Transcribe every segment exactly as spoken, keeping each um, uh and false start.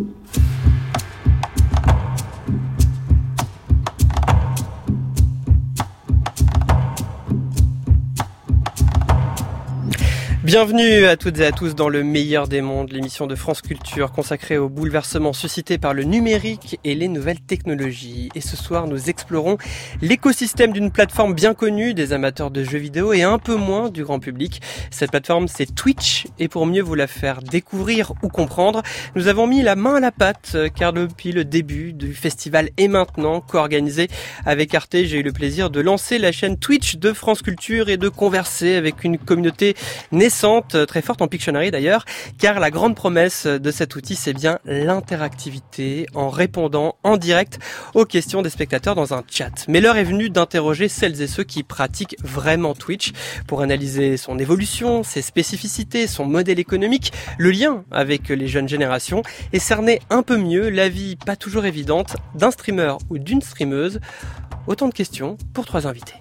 Bienvenue à toutes et à tous dans le meilleur des mondes, l'émission de France Culture consacrée aux bouleversements suscités par le numérique et les nouvelles technologies. Et ce soir, nous explorons l'écosystème d'une plateforme bien connue des amateurs de jeux vidéo et un peu moins du grand public. Cette plateforme, c'est Twitch. Et pour mieux vous la faire découvrir ou comprendre, nous avons mis la main à la pâte, car depuis le début du festival Et Maintenant, co-organisé avec Arte, j'ai eu le plaisir de lancer la chaîne Twitch de France Culture et de converser avec une communauté naissante, très forte en Pictionary d'ailleurs, car la grande promesse de cet outil, c'est bien l'interactivité en répondant en direct aux questions des spectateurs dans un chat. Mais l'heure est venue d'interroger celles et ceux qui pratiquent vraiment Twitch pour analyser son évolution, ses spécificités, son modèle économique, le lien avec les jeunes générations et cerner un peu mieux la vie pas toujours évidente d'un streamer ou d'une streameuse. Autant de questions pour trois invités.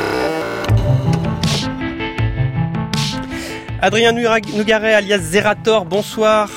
Adrien Nougaret alias Zerator, bonsoir.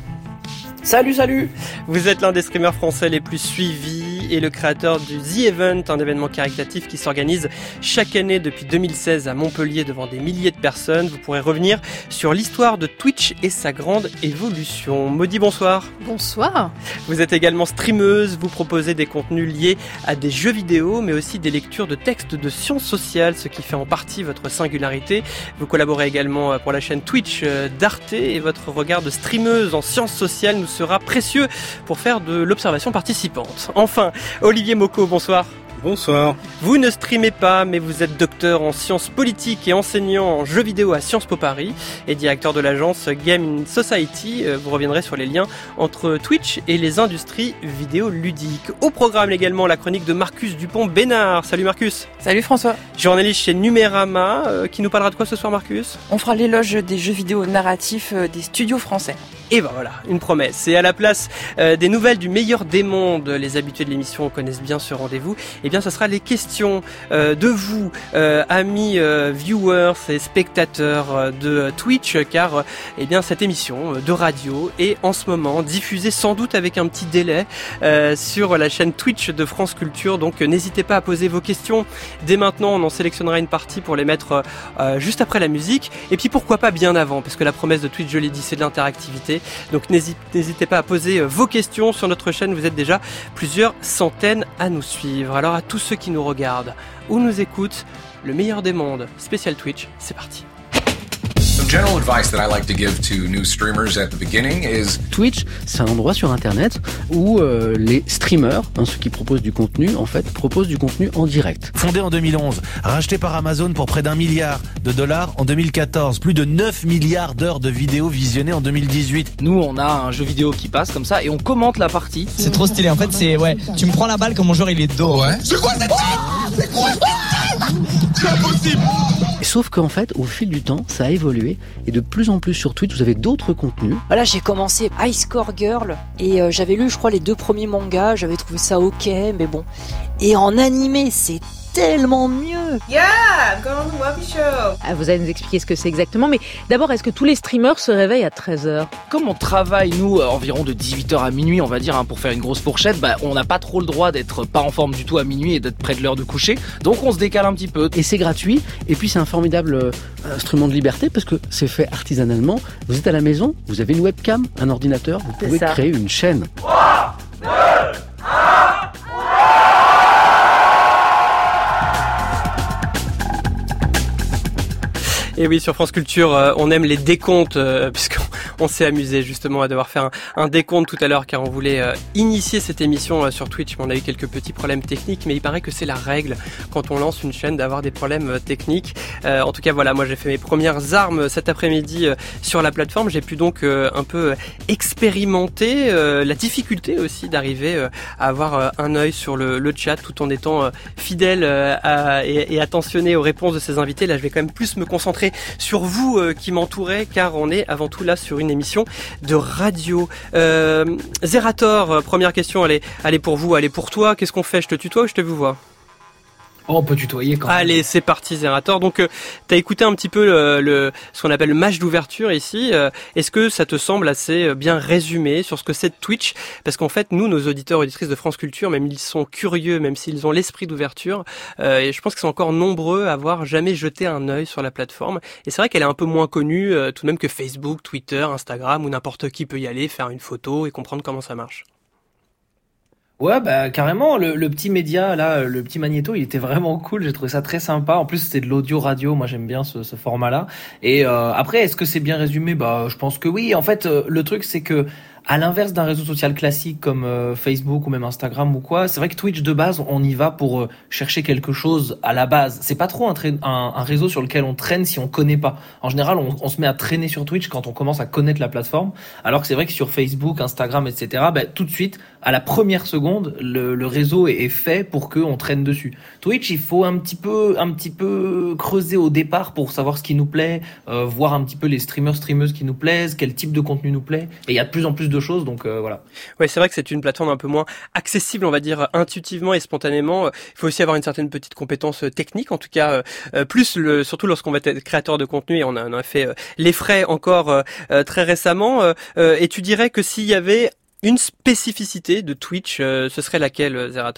Salut, salut. Vous êtes l'un des streamers français les plus suivis et le créateur du The Event, un événement caritatif qui s'organise chaque année depuis deux mille seize à Montpellier devant des milliers de personnes. Vous pourrez revenir sur l'histoire de Twitch et sa grande évolution. Maudit, bonsoir. Bonsoir. Vous êtes également streameuse, vous proposez des contenus liés à des jeux vidéo, mais aussi des lectures de textes de sciences sociales, ce qui fait en partie votre singularité. Vous collaborez également pour la chaîne Twitch d'Arte et votre regard de streameuse en sciences sociales nous sera précieux pour faire de l'observation participante. Enfin, Olivier Mocco, bonsoir. Bonsoir. Vous ne streamez pas, mais vous êtes docteur en sciences politiques et enseignant en jeux vidéo à Sciences Po Paris et directeur de l'agence Game in Society. Vous reviendrez sur les liens entre Twitch et les industries vidéoludiques. Au programme également la chronique de Marcus Dupont-Bénard. Salut Marcus. Salut François. Journaliste chez Numérama, euh, qui nous parlera de quoi ce soir Marcus ? On fera l'éloge des jeux vidéo narratifs euh, des studios français. Et ben voilà, une promesse. Et à la place euh, des nouvelles du meilleur des mondes, les habitués de l'émission connaissent bien ce rendez-vous. Eh bien, ce sera les questions euh, de vous, euh, amis euh, viewers et spectateurs euh, de Twitch, car euh, eh bien cette émission de radio est en ce moment diffusée sans doute avec un petit délai euh, sur la chaîne Twitch de France Culture. Donc, euh, n'hésitez pas à poser vos questions dès maintenant. On en sélectionnera une partie pour les mettre euh, juste après la musique. Et puis pourquoi pas bien avant, parce que la promesse de Twitch, je l'ai dit, c'est de l'interactivité. Donc n'hésitez pas à poser vos questions sur notre chaîne, vous êtes déjà plusieurs centaines à nous suivre. Alors à tous ceux qui nous regardent ou nous écoutent, le meilleur des mondes, spécial Twitch, c'est parti. General advice that I like to give to new streamers at the beginning is Twitch, c'est un endroit sur internet où euh, les streamers, hein, ceux qui proposent du contenu, en fait, proposent du contenu en direct. Fondé en deux mille onze, racheté par Amazon pour près d'un milliard de dollars en deux mille quatorze, plus de neuf milliards d'heures de vidéos visionnées en deux mille dix-huit. Nous, on a un jeu vidéo qui passe comme ça et on commente la partie. C'est trop stylé, en fait, c'est ouais, tu me prends la balle quand mon joueur il est dos. Ouais. C'est quoi cette oh C'est quoi C'est impossible. Sauf qu'en fait, au fil du temps, ça a évolué et de plus en plus sur Twitch, vous avez d'autres contenus. Voilà, j'ai commencé High Score Girl et euh, j'avais lu, je crois, les deux premiers mangas. J'avais trouvé ça ok, mais bon. Et en animé, c'est tellement mieux. Yeah, go on the Webby Show. Ah, vous allez nous expliquer ce que c'est exactement, mais d'abord, est-ce que tous les streamers se réveillent à treize heures ? Comme on travaille, nous, environ de dix-huit heures à minuit, on va dire, hein, pour faire une grosse fourchette, bah, on n'a pas trop le droit d'être pas en forme du tout à minuit et d'être près de l'heure de coucher, donc on se décale un petit peu. Et c'est gratuit, et puis c'est un formidable euh, instrument de liberté, parce que c'est fait artisanalement. Vous êtes à la maison, vous avez une webcam, un ordinateur, vous pouvez créer une chaîne. trois, deux, un. Et oui, sur France Culture, euh, on aime les décomptes, euh, puisqu'on on s'est amusé justement à devoir faire un, un décompte tout à l'heure, car on voulait euh, initier cette émission euh, sur Twitch, mais on a eu quelques petits problèmes techniques, mais il paraît que c'est la règle quand on lance une chaîne d'avoir des problèmes euh, techniques. Euh, en tout cas, voilà, moi j'ai fait mes premières armes cet après-midi euh, sur la plateforme. J'ai pu donc euh, un peu expérimenter euh, la difficulté aussi d'arriver euh, à avoir euh, un œil sur le, le chat, tout en étant euh, fidèle euh, à, et, et attentionné aux réponses de ces invités. Là, je vais quand même plus me concentrer sur vous euh, qui m'entourez, car on est avant tout là sur une émission de radio. Euh, Zerator, euh, première question, elle est, elle est pour vous, elle est pour toi. Qu'est-ce qu'on fait ? Je te tutoie ou je te vous vois ? Oh, on peut tutoyer quand même. Allez, c'est parti, Zerator. Donc, euh, t'as écouté un petit peu le, le ce qu'on appelle le match d'ouverture ici. Euh, est-ce que ça te semble assez bien résumé sur ce que c'est Twitch ? Parce qu'en fait, nous, nos auditeurs, auditrices de France Culture, même ils sont curieux, même s'ils ont l'esprit d'ouverture, euh, et je pense qu'ils sont encore nombreux à avoir jamais jeté un œil sur la plateforme. Et c'est vrai qu'elle est un peu moins connue, euh, tout de même que Facebook, Twitter, Instagram, où n'importe qui peut y aller, faire une photo et comprendre comment ça marche. Ouais, bah carrément, le, le petit média là, le petit magnéto, il était vraiment cool, j'ai trouvé ça très sympa. En plus, c'était de l'audio radio, moi j'aime bien ce, ce format-là. Et euh, après, est-ce que c'est bien résumé ? Bah, je pense que oui. En fait, euh, le truc c'est que à l'inverse d'un réseau social classique comme euh, Facebook ou même Instagram ou quoi, c'est vrai que Twitch de base, on y va pour euh, chercher quelque chose à la base. C'est pas trop un, tra- un, un réseau sur lequel on traîne si on connaît pas. En général, on, on se met à traîner sur Twitch quand on commence à connaître la plateforme. Alors que c'est vrai que sur Facebook, Instagram, et cetera, bah, tout de suite, à la première seconde, le, le réseau est, est fait pour qu'on traîne dessus. Twitch, il faut un petit peu, un petit peu creuser au départ pour savoir ce qui nous plaît, euh, voir un petit peu les streamers, streameuses qui nous plaisent, quel type de contenu nous plaît. Et il y a de plus en plus de choses, donc euh, voilà. Ouais, c'est vrai que c'est une plateforme un peu moins accessible, on va dire intuitivement et spontanément. Il faut aussi avoir une certaine petite compétence technique, en tout cas euh, plus le, surtout lorsqu'on va être créateur de contenu, et on a, on a fait euh, les frais encore euh, très récemment. Euh, et tu dirais que s'il y avait une spécificité de Twitch, euh, ce serait laquelle, Zerator ?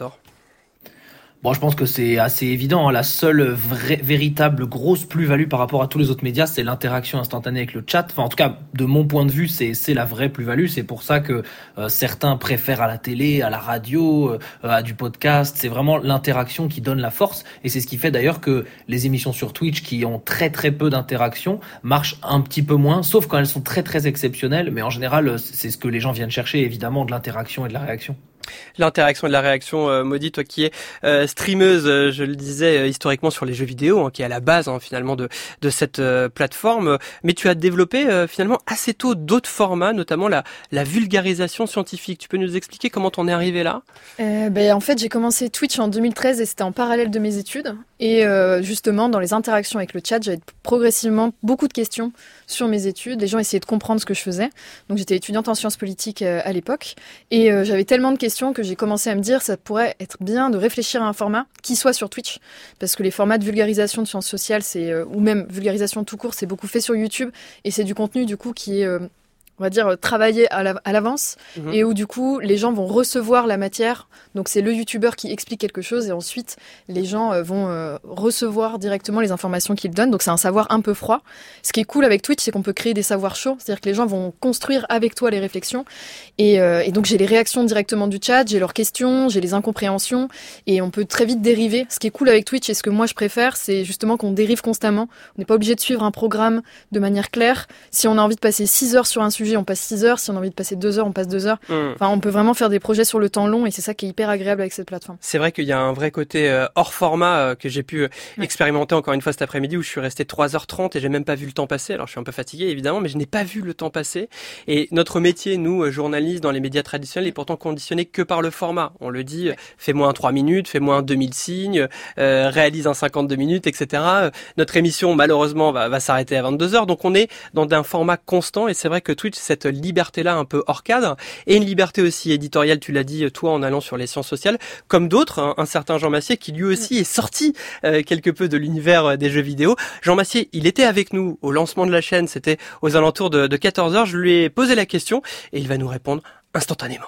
Bon, je pense que c'est assez évident, hein. La seule vraie, véritable grosse plus-value par rapport à tous les autres médias, c'est l'interaction instantanée avec le chat. Enfin, en tout cas, de mon point de vue, c'est c'est la vraie plus-value. C'est pour ça que euh, certains préfèrent à la télé, à la radio, euh, à du podcast. C'est vraiment l'interaction qui donne la force. Et c'est ce qui fait d'ailleurs que les émissions sur Twitch qui ont très très peu d'interaction marchent un petit peu moins, sauf quand elles sont très très exceptionnelles. Mais en général, c'est ce que les gens viennent chercher, évidemment, de l'interaction et de la réaction. L'interaction et de la réaction, euh, Maudit, toi qui es euh, streameuse, euh, je le disais euh, historiquement sur les jeux vidéo, hein, qui est à la base hein, finalement de de cette euh, plateforme, mais tu as développé euh, finalement assez tôt d'autres formats, notamment la la vulgarisation scientifique. Tu peux nous expliquer comment t'en es arrivé là ? euh, ben, En fait, j'ai commencé Twitch en deux mille treize et c'était en parallèle de mes études. Et euh, justement, dans les interactions avec le chat, j'avais progressivement beaucoup de questions sur mes études. Les gens essayaient de comprendre ce que je faisais. Donc j'étais étudiante en sciences politiques euh, à l'époque. Et euh, j'avais tellement de questions que j'ai commencé à me dire ça pourrait être bien de réfléchir à un format qui soit sur Twitch. Parce que les formats de vulgarisation de sciences sociales, c'est, euh, ou même vulgarisation tout court, c'est beaucoup fait sur YouTube. Et c'est du contenu du coup qui est... Euh, on va dire, travailler à l'avance, mmh. et où du coup, les gens vont recevoir la matière. Donc c'est le youtubeur qui explique quelque chose, et ensuite, les gens euh, vont euh, recevoir directement les informations qu'il donne. Donc c'est un savoir un peu froid. Ce qui est cool avec Twitch, c'est qu'on peut créer des savoirs chauds, c'est-à-dire que les gens vont construire avec toi les réflexions. Et, euh, et donc j'ai les réactions directement du chat, j'ai leurs questions, j'ai les incompréhensions, et on peut très vite dériver. Ce qui est cool avec Twitch, et ce que moi je préfère, c'est justement qu'on dérive constamment. On n'est pas obligé de suivre un programme de manière claire. Si on a envie de passer six heures sur un sujet, on passe six heures. Si on a envie de passer deux heures, on passe deux heures. Mmh. Enfin, on peut vraiment faire des projets sur le temps long et c'est ça qui est hyper agréable avec cette plateforme. C'est vrai qu'il y a un vrai côté euh, hors format euh, que j'ai pu euh, ouais. expérimenter encore une fois cet après-midi où je suis resté trois heures trente et j'ai même pas vu le temps passer. Alors je suis un peu fatigué évidemment, mais je n'ai pas vu le temps passer. Et notre métier, nous, euh, journalistes dans les médias traditionnels, est pourtant conditionné que par le format. On le dit, euh, fais-moi un trois minutes, fais-moi un deux mille signes, euh, réalise un cinquante-deux minutes, et cetera. Euh, notre émission, malheureusement, va, va s'arrêter à vingt-deux heures. Donc on est dans un format constant et c'est vrai que Twitch, cette liberté-là un peu hors cadre, et une liberté aussi éditoriale, tu l'as dit toi en allant sur les sciences sociales, comme d'autres, hein, un certain Jean Massier qui lui aussi est sorti euh, quelque peu de l'univers des jeux vidéo. Jean Massier, il était avec nous au lancement de la chaîne, c'était aux alentours de, de quatorze heures, je lui ai posé la question et il va nous répondre instantanément.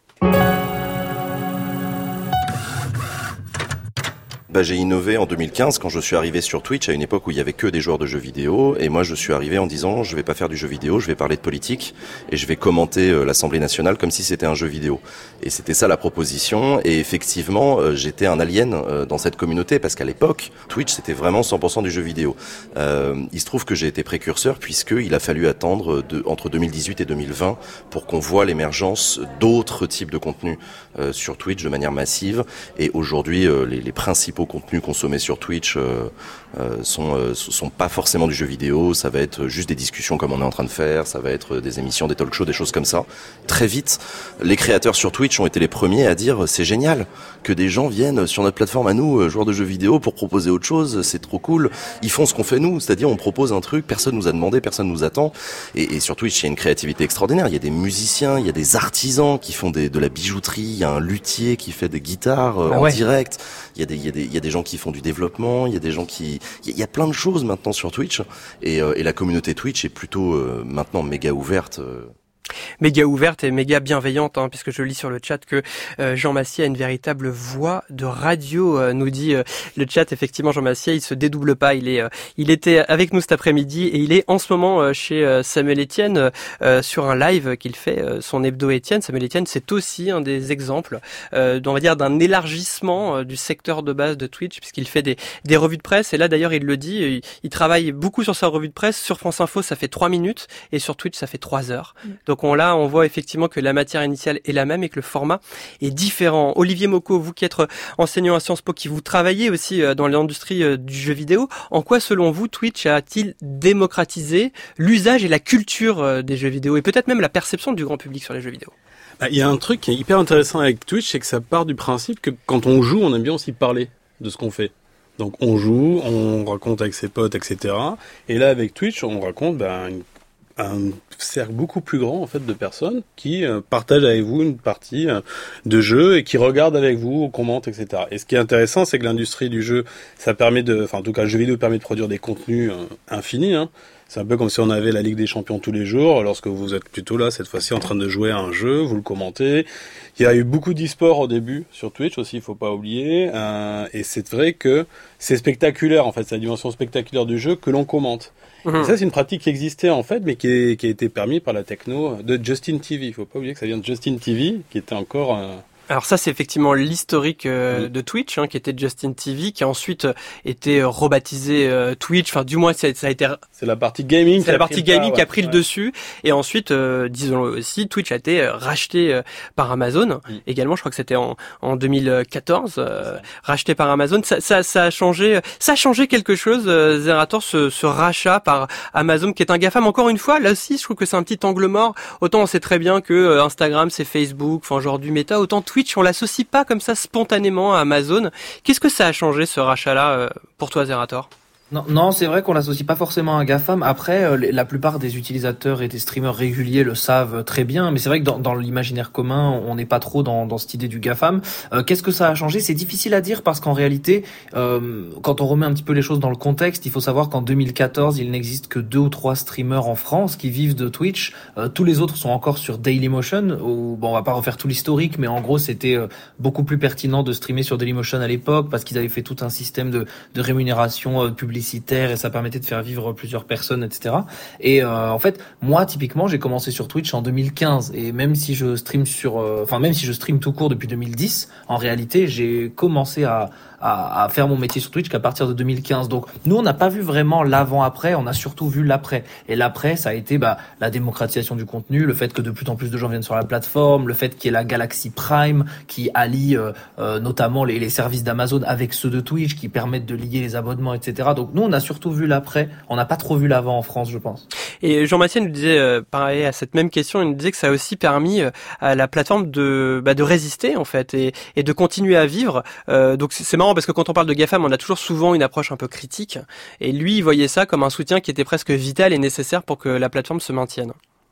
Bah, j'ai innové en deux mille quinze quand je suis arrivé sur Twitch à une époque où il y avait que des joueurs de jeux vidéo et moi je suis arrivé en disant je vais pas faire du jeu vidéo, je vais parler de politique et je vais commenter euh, l'Assemblée nationale comme si c'était un jeu vidéo. Et c'était ça la proposition et effectivement euh, j'étais un alien euh, dans cette communauté parce qu'à l'époque Twitch c'était vraiment cent pour cent du jeu vidéo. Euh, il se trouve que j'ai été précurseur puisqu'il a fallu attendre de, entre deux mille dix-huit et deux mille vingt pour qu'on voit l'émergence d'autres types de contenus euh, sur Twitch de manière massive et aujourd'hui euh, les, les principaux contenus consommés sur Twitch euh, euh, sont euh, sont pas forcément du jeu vidéo, ça va être juste des discussions comme on est en train de faire, ça va être des émissions, des talk shows, des choses comme ça. Très vite, les créateurs sur Twitch ont été les premiers à dire c'est génial que des gens viennent sur notre plateforme à nous, joueurs de jeux vidéo, pour proposer autre chose, c'est trop cool. Ils font ce qu'on fait nous, c'est-à-dire on propose un truc, personne nous a demandé, personne nous attend. Et, et sur Twitch, il y a une créativité extraordinaire. Il y a des musiciens, il y a des artisans qui font des, de la bijouterie, il y a un luthier qui fait des guitares euh, ah ouais. en direct. Il y a des, il y a des, il y a des gens qui font du développement, il y a des gens qui, il y a plein de choses maintenant sur Twitch, et, euh, et la communauté Twitch est plutôt euh, maintenant méga ouverte. Euh. Méga ouverte et méga bienveillante, hein, puisque je lis sur le chat que euh, Jean Massier a une véritable voix de radio, euh, nous dit euh, le chat. Effectivement, Jean Massier, il se dédouble pas. Il est, euh, il était avec nous cet après-midi et il est en ce moment euh, chez euh, Samuel Etienne euh, sur un live qu'il fait, euh, son hebdo Etienne. Samuel Etienne, c'est aussi un des exemples, euh, on va dire, d'un élargissement euh, du secteur de base de Twitch, puisqu'il fait des, des revues de presse. Et là, d'ailleurs, il le dit, il, il travaille beaucoup sur sa revue de presse. Sur France Info, ça fait trois minutes et sur Twitch, ça fait trois heures. Mmh. Donc on, là, on voit effectivement que la matière initiale est la même et que le format est différent. Olivier Mocco, vous qui êtes enseignant à Sciences Po, qui vous travaillez aussi dans l'industrie du jeu vidéo, en quoi selon vous Twitch a-t-il démocratisé l'usage et la culture des jeux vidéo et peut-être même la perception du grand public sur les jeux vidéo? Bah, il y a un truc qui est hyper intéressant avec Twitch, c'est que ça part du principe que quand on joue, on aime bien aussi parler de ce qu'on fait. Donc on joue, on raconte avec ses potes, et cetera. Et là avec Twitch, on raconte bah, une un cercle beaucoup plus grand en fait de personnes qui euh, partagent avec vous une partie euh, de jeu et qui regardent avec vous, commentent, et cetera. Et ce qui est intéressant, c'est que l'industrie du jeu, ça permet de, enfin en tout cas le jeu vidéo permet de produire des contenus euh, infinis. Hein. C'est un peu comme si on avait la Ligue des Champions tous les jours, lorsque vous êtes plutôt là cette fois-ci en train de jouer à un jeu, vous le commentez. Il y a eu beaucoup d'e-sport au début sur Twitch aussi, il faut pas oublier. Euh, et c'est vrai que c'est spectaculaire en fait, c'est la dimension spectaculaire du jeu que l'on commente. Mmh. Et ça, c'est une pratique qui existait en fait, mais qui, est, qui a été permise par la techno de Justin T V. Il faut pas oublier que ça vient de Justin T V, qui était encore euh, Alors ça, c'est effectivement l'historique euh, de Twitch, hein, qui était Justin T V, qui a ensuite été euh, rebaptisé euh, Twitch. Enfin, du moins, ça, ça a été. C'est la partie gaming. C'est la partie gaming pas, qui a pris ouais. le dessus. Et ensuite, euh, disons-le aussi, Twitch a été euh, racheté euh, par Amazon. Mm. Également, je crois que c'était en, en deux mille quatorze, euh, racheté par Amazon. Ça, ça, ça a changé. Ça a changé quelque chose, euh, Zerator, ce, ce rachat par Amazon, qui est un GAFAM. Encore une fois, là aussi, je trouve que c'est un petit angle mort. Autant on sait très bien que euh, Instagram, c'est Facebook, enfin genre du méta. Autant Twitch, on l'associe pas comme ça spontanément à Amazon. Qu'est-ce que ça a changé, ce rachat-là, euh, pour toi, Zerator ? Non, non, c'est vrai qu'on l'associe pas forcément à un GAFAM. Après, euh, la plupart des utilisateurs et des streamers réguliers le savent très bien, mais c'est vrai que dans, dans l'imaginaire commun, on n'est pas trop dans, dans cette idée du GAFAM. Euh, qu'est-ce que ça a changé ? C'est difficile à dire parce qu'en réalité, euh, quand on remet un petit peu les choses dans le contexte, il faut savoir qu'en deux mille quatorze, il n'existe que deux ou trois streamers en France qui vivent de Twitch. Euh, tous les autres sont encore sur Dailymotion. Où, bon, on va pas refaire tout l'historique, mais en gros, c'était euh, beaucoup plus pertinent de streamer sur Dailymotion à l'époque parce qu'ils avaient fait tout un système de, de rémunération euh, publique et ça permettait de faire vivre plusieurs personnes, et cetera. Et euh, en fait, moi, typiquement, j'ai commencé sur Twitch en deux mille quinze. Et même si je stream sur, euh, enfin même si je stream tout court depuis deux mille dix, en réalité, j'ai commencé à À, à faire mon métier sur Twitch qu'à partir de deux mille quinze. Donc nous, on n'a pas vu vraiment l'avant-après, on a surtout vu l'après. Et l'après, ça a été bah, la démocratisation du contenu, le fait que de plus en plus de gens viennent sur la plateforme, le fait qu'il y ait la Galaxy Prime qui allie euh, euh, notamment les, les services d'Amazon avec ceux de Twitch, qui permettent de lier les abonnements, et cetera. Donc nous, on a surtout vu l'après, on n'a pas trop vu l'avant en France, je pense. Et Jean Massier nous disait, euh, pareil à cette même question, il nous disait que ça a aussi permis euh, à la plateforme de bah, de résister en fait et, et de continuer à vivre. Euh, donc c'est, c'est marrant parce que quand on parle de GAFAM, on a toujours souvent une approche un peu critique. Et lui, il voyait ça comme un soutien qui était presque vital et nécessaire pour que la plateforme se maintienne.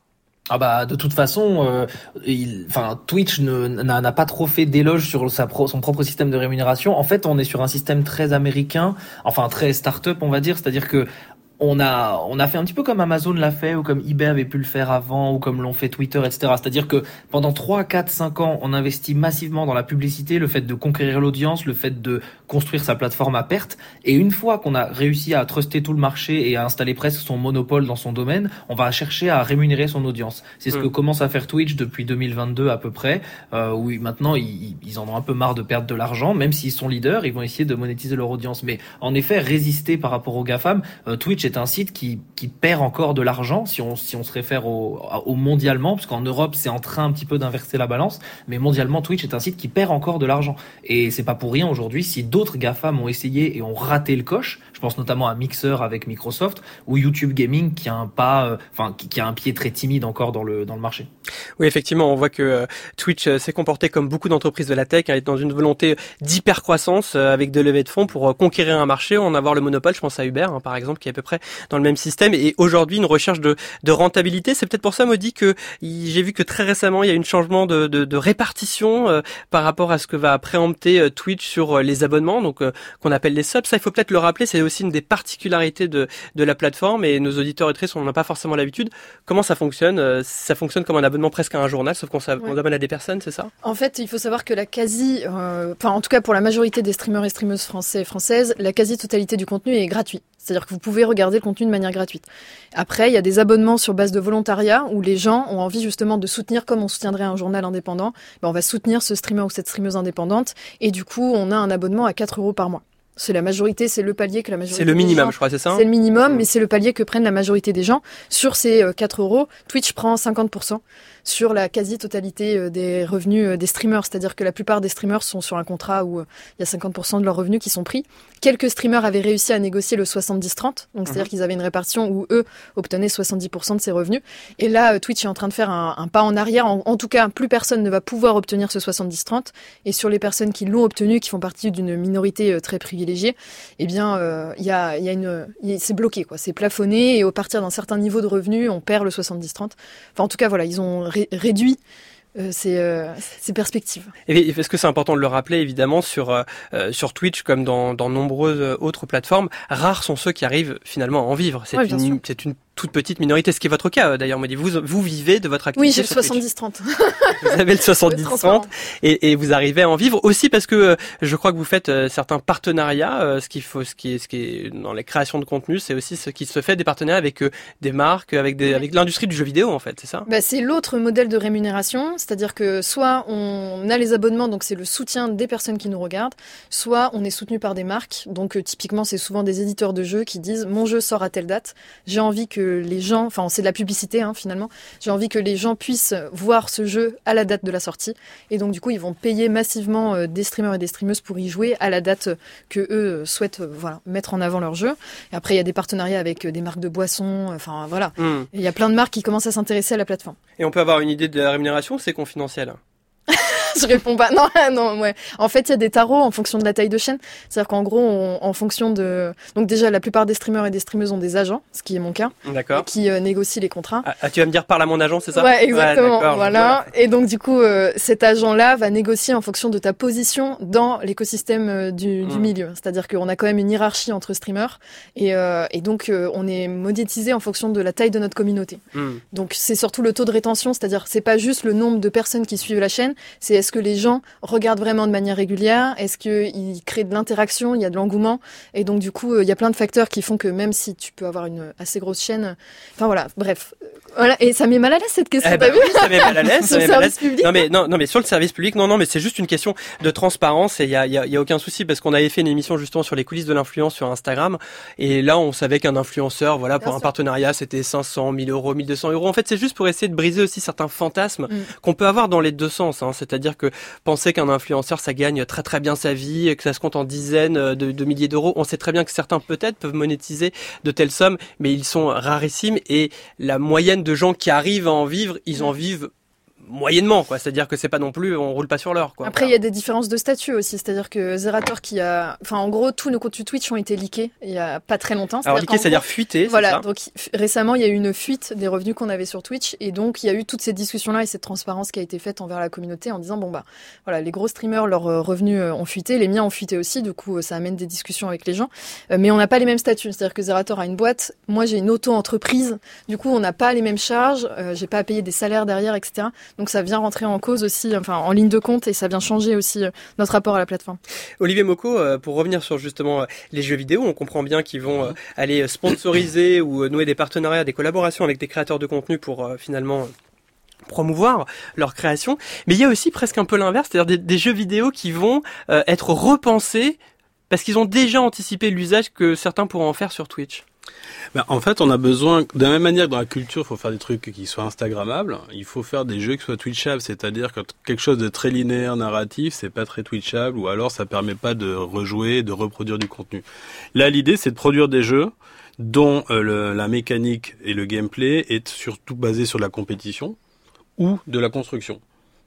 Ah bah de toute façon, euh, il, enfin Twitch ne, n'a, n'a pas trop fait d'éloge sur sa pro, son propre système de rémunération. En fait, on est sur un système très américain, enfin très start-up, on va dire, c'est-à-dire que On a, on a fait un petit peu comme Amazon l'a fait, ou comme eBay avait pu le faire avant, ou comme l'ont fait Twitter, et cetera. C'est-à-dire que pendant trois, quatre, cinq ans, on investit massivement dans la publicité, le fait de conquérir l'audience, le fait de construire sa plateforme à perte. Et une fois qu'on a réussi à truster tout le marché et à installer presque son monopole dans son domaine, on va chercher à rémunérer son audience. C'est ce mmh. que commence à faire Twitch depuis deux mille vingt-deux à peu près, euh, où maintenant ils, ils en ont un peu marre de perdre de l'argent, même s'ils sont leaders, ils vont essayer de monétiser leur audience. Mais en effet, résister par rapport aux GAFAM, euh, Twitch est un site qui, qui perd encore de l'argent si on, si on se réfère au, au mondialement, parce qu'en Europe c'est en train un petit peu d'inverser la balance, mais mondialement Twitch est un site qui perd encore de l'argent. Et c'est pas pour rien aujourd'hui si d'autres GAFAM ont essayé et ont raté le coche. Je pense notamment à Mixer avec Microsoft ou YouTube Gaming qui a un pas, euh, enfin qui, qui a un pied très timide encore dans le dans le marché. Oui, effectivement, on voit que euh, Twitch euh, s'est comporté comme beaucoup d'entreprises de la tech, elle est dans une volonté d'hyper croissance euh, avec des levées de fonds pour euh, conquérir un marché, en avoir le monopole. Je pense à Uber, hein, par exemple, qui est à peu près dans le même système. Et aujourd'hui, une recherche de, de rentabilité. C'est peut-être pour ça, Maudit, que j'ai vu que très récemment, il y a eu un changement de, de, de répartition euh, par rapport à ce que va préempter euh, Twitch sur euh, les abonnements, donc euh, qu'on appelle les subs. Ça, il faut peut-être le rappeler. C'est aussi une des particularités de, de la plateforme. Et nos auditeurs et auditrices, on n'en a pas forcément l'habitude. Comment ça fonctionne? euh, Ça fonctionne comme un abonnement presque à un journal, sauf qu'on s'abonne ouais. à des personnes, c'est ça? En fait, il faut savoir que la quasi, euh, enfin en tout cas pour la majorité des streamers et streameuses français et françaises, la quasi-totalité du contenu est gratuit. C'est-à-dire que vous pouvez regarder le contenu de manière gratuite. Après, il y a des abonnements sur base de volontariat où les gens ont envie justement de soutenir, comme on soutiendrait un journal indépendant, ben on va soutenir ce streamer ou cette streameuse indépendante et du coup, on a un abonnement à quatre euros par mois. C'est la majorité, c'est le palier que la majorité. C'est le minimum, gens, je crois, c'est ça hein? C'est le minimum, mais c'est le palier que prennent la majorité des gens. Sur ces quatre euros, Twitch prend cinquante pour cent sur la quasi-totalité des revenus des streamers. C'est-à-dire que la plupart des streamers sont sur un contrat où il y a cinquante pour cent de leurs revenus qui sont pris. Quelques streamers avaient réussi à négocier le soixante-dix trente. Donc, c'est-à-dire mmh. qu'ils avaient une répartition où eux obtenaient soixante-dix pour cent de ces revenus. Et là, Twitch est en train de faire un, un pas en arrière. En, en tout cas, plus personne ne va pouvoir obtenir ce soixante-dix trente. Et sur les personnes qui l'ont obtenu, qui font partie d'une minorité très privilégiée, eh bien, il euh, y a, y a une, y a, c'est bloqué, quoi. C'est plafonné et au partir d'un certain niveau de revenus, on perd le soixante-dix trente. Enfin, en tout cas, voilà, ils ont ré- réduit euh, ces, euh, ces perspectives. Et est-ce que c'est important de le rappeler, évidemment, sur euh, sur Twitch comme dans, dans nombreuses autres plateformes, rares sont ceux qui arrivent finalement à en vivre. C'est, ouais, une, c'est une toute petite minorité, ce qui est votre cas d'ailleurs, Maudit. Vous, vous vivez de votre activité. Oui, j'ai le soixante-dix trente. Vous avez le soixante-dix trente et, et vous arrivez à en vivre aussi parce que euh, je crois que vous faites euh, certains partenariats. Euh, ce qu'il faut, ce qui est, ce qui est dans les créations de contenu, c'est aussi ce qui se fait des partenariats avec euh, des marques, avec des, oui. avec l'industrie du jeu vidéo en fait, c'est ça? Bah, c'est l'autre modèle de rémunération, c'est-à-dire que soit on a les abonnements, donc c'est le soutien des personnes qui nous regardent, soit on est soutenu par des marques. Donc euh, typiquement, c'est souvent des éditeurs de jeux qui disent mon jeu sort à telle date, j'ai envie que les gens, enfin c'est de la publicité hein, finalement, j'ai envie que les gens puissent voir ce jeu à la date de la sortie et donc du coup ils vont payer massivement euh, des streamers et des streameuses pour y jouer à la date que eux euh, souhaitent euh, voilà, mettre en avant leur jeu. Et après il y a des partenariats avec euh, des marques de boissons, enfin voilà, il mm. y a plein de marques qui commencent à s'intéresser à la plateforme. Et on peut avoir une idée de la rémunération, c'est confidentiel? Je réponds pas. Non, non, ouais. En fait, il y a des tarots en fonction de la taille de chaîne. C'est-à-dire qu'en gros, on, en fonction de... Donc déjà, la plupart des streamers et des streameuses ont des agents, ce qui est mon cas. D'accord. Qui euh, négocient les contrats. Ah, tu vas me dire parle à mon agent, c'est ça? Ouais, exactement. Ouais, voilà. Et donc, du coup, euh, cet agent-là va négocier en fonction de ta position dans l'écosystème euh, du, du mmh. milieu. C'est-à-dire qu'on a quand même une hiérarchie entre streamers. Et, euh, et donc, euh, on est monétisé en fonction de la taille de notre communauté. Mmh. Donc, c'est surtout le taux de rétention. C'est-à-dire, c'est pas juste le nombre de personnes qui suivent la chaîne, c'est est-ce que les gens regardent vraiment de manière régulière? Est-ce qu'ils créent de l'interaction? Il y a de l'engouement? Et donc, du coup, il y a plein de facteurs qui font que même si tu peux avoir une assez grosse chaîne... Enfin, voilà, bref. Voilà. Et ça met mal à l'aise, cette question, eh ben t'as vu? Oui, ça met mal à l'aise. Sur le service public. Non, mais, non, non, mais sur le service public, non, non, mais c'est juste une question de transparence et il y a, il y a, il y a aucun souci parce qu'on avait fait une émission justement sur les coulisses de l'influence sur Instagram et là, on savait qu'un influenceur, voilà, pour Bien un sûr. partenariat, c'était cinq cents, mille euros, mille deux cents euros. En fait, c'est juste pour essayer de briser aussi certains fantasmes mm. qu'on peut avoir dans les deux sens, hein. C'est-à-dire que penser qu'un influenceur, ça gagne très très bien sa vie, que ça se compte en dizaines de, de milliers d'euros. On sait très bien que certains peut-être peuvent monétiser de telles sommes, mais ils sont rarissimes et la moyenne de gens qui arrivent à en vivre, ils en vivent moyennement, quoi. C'est-à-dire que c'est pas non plus, on roule pas sur l'or, quoi. Après, il y a des différences de statut aussi. C'est-à-dire que Zerator qui a, enfin, en gros, tous nos contenus Twitch ont été leakés il y a pas très longtemps. Alors, leaké, c'est-à-dire fuité, voilà. c'est ça? Donc, f- récemment, il y a eu une fuite des revenus qu'on avait sur Twitch. Et donc, il y a eu toutes ces discussions-là et cette transparence qui a été faite envers la communauté en disant, bon, bah, voilà, les gros streamers, leurs revenus ont fuité, les miens ont fuité aussi. Du coup, ça amène des discussions avec les gens. Mais on n'a pas les mêmes statuts. C'est-à-dire que Zerator a une boîte. Moi, j'ai une auto-entreprise. Du coup, on n'a pas les mêmes charges. Euh, j'ai pas à payer des salaires derrière, et cetera. Donc, ça vient rentrer en cause aussi, enfin en ligne de compte, et ça vient changer aussi notre rapport à la plateforme. Olivier Mocco, pour revenir sur justement les jeux vidéo, on comprend bien qu'ils vont aller sponsoriser ou nouer des partenariats, des collaborations avec des créateurs de contenu pour finalement promouvoir leur création. Mais il y a aussi presque un peu l'inverse, c'est-à-dire des, des jeux vidéo qui vont euh, être repensés parce qu'ils ont déjà anticipé l'usage que certains pourront en faire sur Twitch. Ben, en fait, on a besoin, de la même manière que dans la culture, il faut faire des trucs qui soient instagrammables, il faut faire des jeux qui soient twitchables, c'est-à-dire que quelque chose de très linéaire, narratif, c'est pas très twitchable, ou alors ça permet pas de rejouer, de reproduire du contenu. Là, l'idée, c'est de produire des jeux dont euh, le, la mécanique et le gameplay est surtout basé sur la compétition ou de la construction.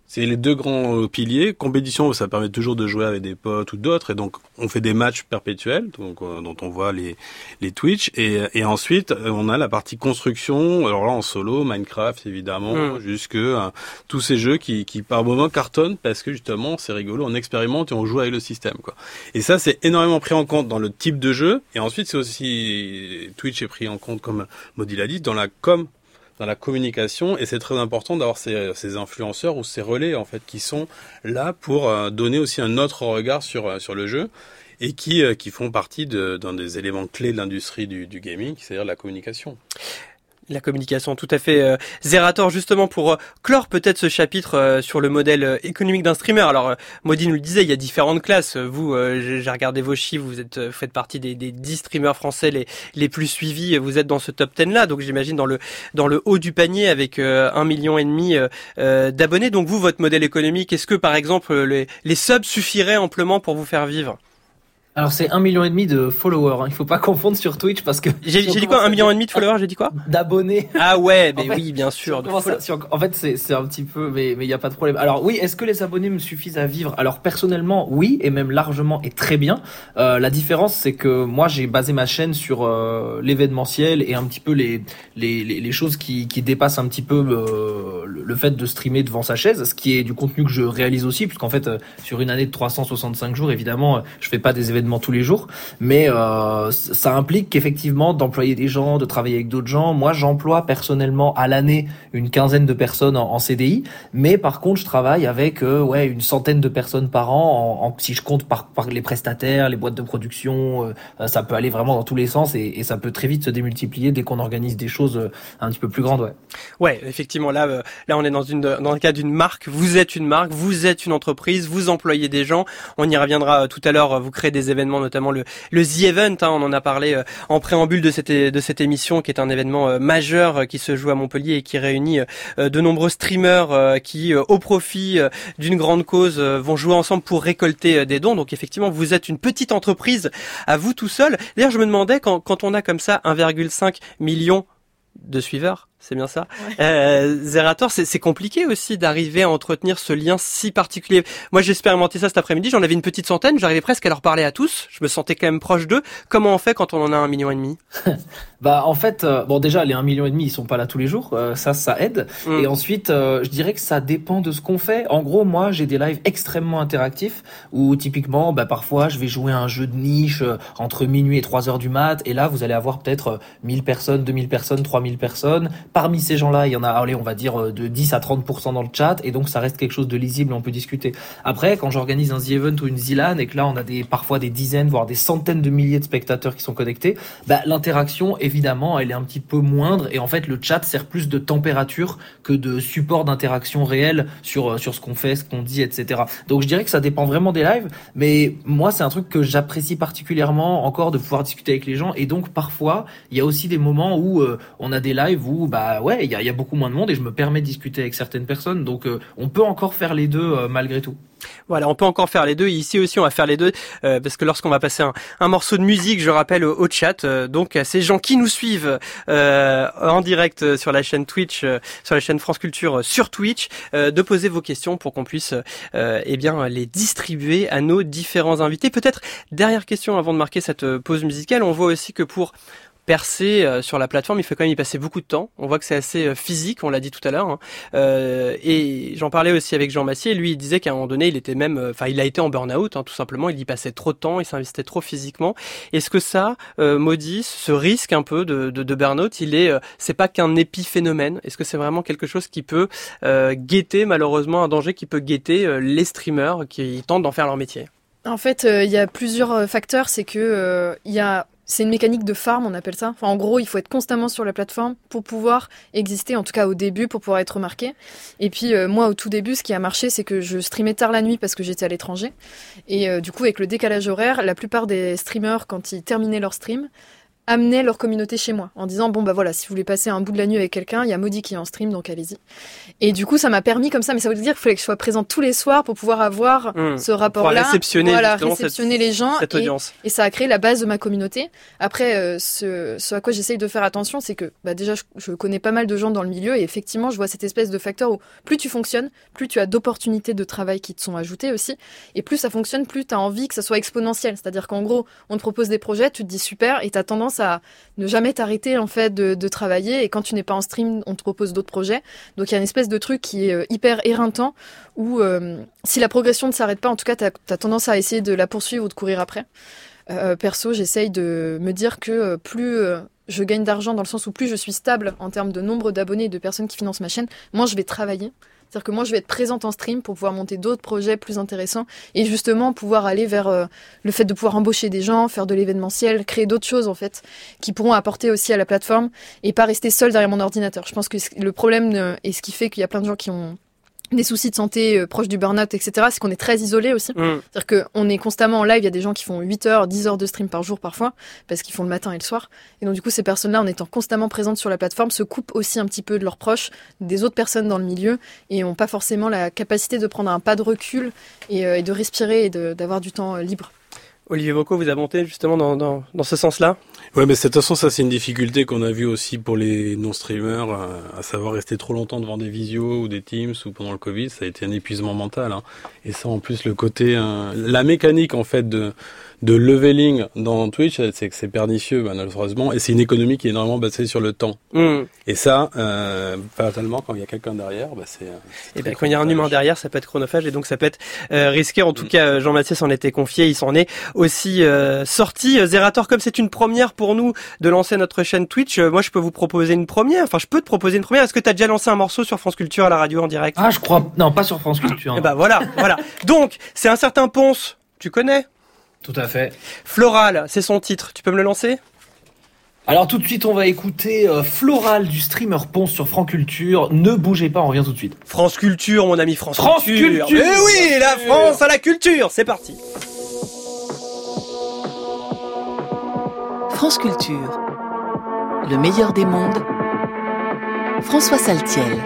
C'est les deux grands euh, piliers. Compétition, ça permet toujours de jouer avec des potes ou d'autres, et donc on fait des matchs perpétuels, donc euh, dont on voit les les Twitch, et et ensuite euh, on a la partie construction. Alors là en solo, Minecraft évidemment, mmh. jusque euh, tous ces jeux qui qui par moments cartonnent parce que justement c'est rigolo, on expérimente et on joue avec le système, quoi. Et ça c'est énormément pris en compte dans le type de jeu, et ensuite c'est aussi Twitch est pris en compte, comme Maudit l'a dit, dans la com. Dans la communication, et c'est très important d'avoir ces, ces influenceurs ou ces relais en fait qui sont là pour euh, donner aussi un autre regard sur euh, sur le jeu, et qui euh, qui font partie de d'un des éléments clés de l'industrie du, du gaming, c'est-à-dire la communication. La communication, tout à fait. Euh, Zerator, justement, pour euh, clore peut-être ce chapitre euh, sur le modèle euh, économique d'un streamer. Alors, euh, Maudit nous le disait, il y a différentes classes. Vous, euh, j'ai, j'ai regardé vos chiffres, vous êtes euh, faites partie des, des dix streamers français les les plus suivis. Vous êtes dans ce top dix là, donc j'imagine dans le dans le haut du panier avec euh, un million et demi euh, euh, d'abonnés. Donc vous, votre modèle économique, est-ce que par exemple les les subs suffiraient amplement pour vous faire vivre? Alors c'est un million et demi de followers, hein. Il faut pas confondre sur Twitch parce que j'ai, j'ai dit quoi, un million et demi de followers, j'ai dit quoi? D'abonnés. Ah ouais, mais en fait, oui, bien sûr. Si ça, si on, en fait, c'est c'est un petit peu, mais mais il y a pas de problème. Alors oui, est-ce que les abonnés me suffisent à vivre? Alors personnellement, oui, et même largement et très bien. Euh, la différence, c'est que moi j'ai basé ma chaîne sur euh, l'événementiel et un petit peu les les les, les choses qui qui dépassent un petit peu euh, le, le fait de streamer devant sa chaise, ce qui est du contenu que je réalise aussi, puisqu'en fait euh, sur une année de trois cent soixante-cinq jours, évidemment, je fais pas des événements tous les jours, mais euh, ça implique qu'effectivement d'employer des gens, de travailler avec d'autres gens. Moi, j'emploie personnellement à l'année une quinzaine de personnes en, en C D I, mais par contre, je travaille avec euh, ouais une centaine de personnes par an, en, en, si je compte par, par les prestataires, les boîtes de production, euh, ça peut aller vraiment dans tous les sens, et, et ça peut très vite se démultiplier dès qu'on organise des choses euh, un petit peu plus grandes. Ouais. Ouais, effectivement, là, euh, là, on est dans une dans le cas d'une marque. Vous êtes une marque, vous êtes une entreprise, vous employez des gens. On y reviendra euh, tout à l'heure. Vous créez des événements, notamment le, le The Event, hein, on en a parlé euh, en préambule de cette, de cette émission, qui est un événement euh, majeur euh, qui se joue à Montpellier et qui réunit euh, de nombreux streamers euh, qui, euh, au profit euh, d'une grande cause, euh, vont jouer ensemble pour récolter euh, des dons. Donc effectivement, vous êtes une petite entreprise à vous tout seul. D'ailleurs, je me demandais, quand, quand on a comme ça un virgule cinq million de suiveurs, c'est bien ça. Ouais. Euh, Zerator, c'est, c'est compliqué aussi d'arriver à entretenir ce lien si particulier. Moi, j'ai expérimenté ça cet après-midi. J'en avais une petite centaine. J'arrivais presque à leur parler à tous. Je me sentais quand même proche d'eux. Comment on fait quand on en a un million et demi? Bah, en fait, euh, bon, déjà, les un million et demi, ils sont pas là tous les jours. Euh, ça, ça aide. Mm. Et ensuite, euh, je dirais que ça dépend de ce qu'on fait. En gros, moi, j'ai des lives extrêmement interactifs où, typiquement, bah, parfois, je vais jouer à un jeu de niche euh, entre minuit et trois heures du mat. Et là, vous allez avoir peut-être euh, mille personnes, deux mille personnes, trois mille personnes. Parmi ces gens-là, il y en a, allez, on va dire, de dix à trente pour cent dans le chat, et donc ça reste quelque chose de lisible, on peut discuter. Après, quand j'organise un The Event ou une ZLAN, et que là, on a des, parfois des dizaines, voire des centaines de milliers de spectateurs qui sont connectés, bah, l'interaction, évidemment, elle est un petit peu moindre, et en fait, le chat sert plus de température que de support d'interaction réelle sur, sur ce qu'on fait, ce qu'on dit, et cetera. Donc, je dirais que ça dépend vraiment des lives, mais moi, c'est un truc que j'apprécie particulièrement, encore, de pouvoir discuter avec les gens, et donc, parfois, il y a aussi des moments où euh, on a des lives où, bah, ouais, il y a, y a beaucoup moins de monde et je me permets de discuter avec certaines personnes, donc euh, on peut encore faire les deux euh, malgré tout. Voilà, on peut encore faire les deux. Ici aussi, on va faire les deux euh, parce que lorsqu'on va passer un, un morceau de musique, je rappelle au, au chat, euh, donc à ces gens qui nous suivent euh, en direct sur la chaîne Twitch, euh, sur la chaîne France Culture, euh, sur Twitch, euh, de poser vos questions pour qu'on puisse euh, eh bien les distribuer à nos différents invités. Peut-être dernière question avant de marquer cette pause musicale. On voit aussi que pour percer euh, sur la plateforme, il faut quand même y passer beaucoup de temps. On voit que c'est assez euh, physique, on l'a dit tout à l'heure. Hein. Euh, et j'en parlais aussi avec Jean Massier. Lui, il disait qu'à un moment donné, il était même, enfin, euh, il a été en burn-out, hein, tout simplement. Il y passait trop de temps, il s'investait trop physiquement. Est-ce que ça, euh, Maudit, ce risque un peu de, de, de burn-out, il est, euh, c'est pas qu'un épiphénomène. Est-ce que c'est vraiment quelque chose qui peut euh, guetter, malheureusement, un danger qui peut guetter euh, les streamers qui tentent d'en faire leur métier? En fait, il euh, y a plusieurs facteurs. C'est que euh, il y a C'est une mécanique de farm, on appelle ça. Enfin, en gros, il faut être constamment sur la plateforme pour pouvoir exister, en tout cas au début, pour pouvoir être remarqué. Et puis, euh, moi, au tout début, ce qui a marché, c'est que je streamais tard la nuit parce que j'étais à l'étranger. Et euh, du coup, avec le décalage horaire, la plupart des streamers, quand ils terminaient leur stream, amenaient leur communauté chez moi en disant bon bah voilà, si vous voulez passer un bout de la nuit avec quelqu'un, il y a Maudit qui est en stream, donc allez-y. Et du coup ça m'a permis comme ça, mais ça veut dire qu'il fallait que je sois présente tous les soirs pour pouvoir avoir mmh. ce rapport-là, pour réceptionner, voilà, réceptionner cette, les gens cette audience. Et, et ça a créé la base de ma communauté. Après euh, ce, ce à quoi j'essaye de faire attention, c'est que bah déjà je, je connais pas mal de gens dans le milieu et effectivement je vois cette espèce de facteur où plus tu fonctionnes, plus tu as d'opportunités de travail qui te sont ajoutées aussi, et plus ça fonctionne, plus tu as envie que ça soit exponentiel. C'est-à-dire qu'en gros on te propose des projets, tu te dis super et tu as tendance à ne jamais t'arrêter en fait de, de travailler, et quand tu n'es pas en stream on te propose d'autres projets. Donc il y a une espèce de truc qui est euh, hyper éreintant où euh, si la progression ne s'arrête pas, en tout cas tu as tendance à essayer de la poursuivre ou de courir après. Euh, perso j'essaye de me dire que euh, plus euh, je gagne d'argent, dans le sens où plus je suis stable en termes de nombre d'abonnés et de personnes qui financent ma chaîne, moins je vais travailler. C'est-à-dire que moi, je vais être présente en stream pour pouvoir monter d'autres projets plus intéressants et justement pouvoir aller vers euh, le fait de pouvoir embaucher des gens, faire de l'événementiel, créer d'autres choses en fait, qui pourront apporter aussi à la plateforme et pas rester seul derrière mon ordinateur. Je pense que le problème euh, et ce qui fait qu'il y a plein de gens qui ont des soucis de santé euh, proches du burn-out, et cetera, c'est qu'on est très isolé aussi. Mmh. C'est-à-dire qu'on est constamment en live, il y a des gens qui font huit heures, dix heures de stream par jour parfois, parce qu'ils font le matin et le soir. Et donc du coup, ces personnes-là, en étant constamment présentes sur la plateforme, se coupent aussi un petit peu de leurs proches, des autres personnes dans le milieu, et n'ont pas forcément la capacité de prendre un pas de recul et, euh, et de respirer et de, d'avoir du temps euh, libre. Olivier Vocot, vous avez monté justement dans, dans, dans ce sens-là? Ouais, mais de toute façon, ça c'est une difficulté qu'on a vue aussi pour les non-streamers, à, à savoir rester trop longtemps devant des visios ou des Teams ou pendant le Covid, ça a été un épuisement mental. Hein. Et ça, en plus, le côté, hein, la mécanique en fait de de leveling dans Twitch, c'est que c'est pernicieux malheureusement, et c'est une économie qui est énormément basée sur le temps. Mmh. Et ça, euh, fatalement, quand il y a quelqu'un derrière, bah c'est. c'est et ben, quand il y a un humain derrière, ça peut être chronophage et donc ça peut être euh, risqué. En tout mmh. cas, Jean-Mathieu s'en était confié, il s'en est aussi euh, sorti. Zerator, comme c'est une première pour nous de lancer notre chaîne Twitch, euh, moi je peux vous proposer une première. Enfin, je peux te proposer une première. Est-ce que tu as déjà lancé un morceau sur France Culture à la radio en direct? Ah, je crois. Non, pas sur France Culture. Et bah voilà, voilà. Donc, c'est un certain Ponce. Tu connais? Tout à fait. Floral, c'est son titre. Tu peux me le lancer? Alors tout de suite, on va écouter euh, Floral du streamer Ponce sur France Culture. Ne bougez pas, on revient tout de suite. France Culture, mon ami, France, France Culture. Culture. Eh oui, la France à la culture, c'est parti. France Culture, le meilleur des mondes. François Saltiel.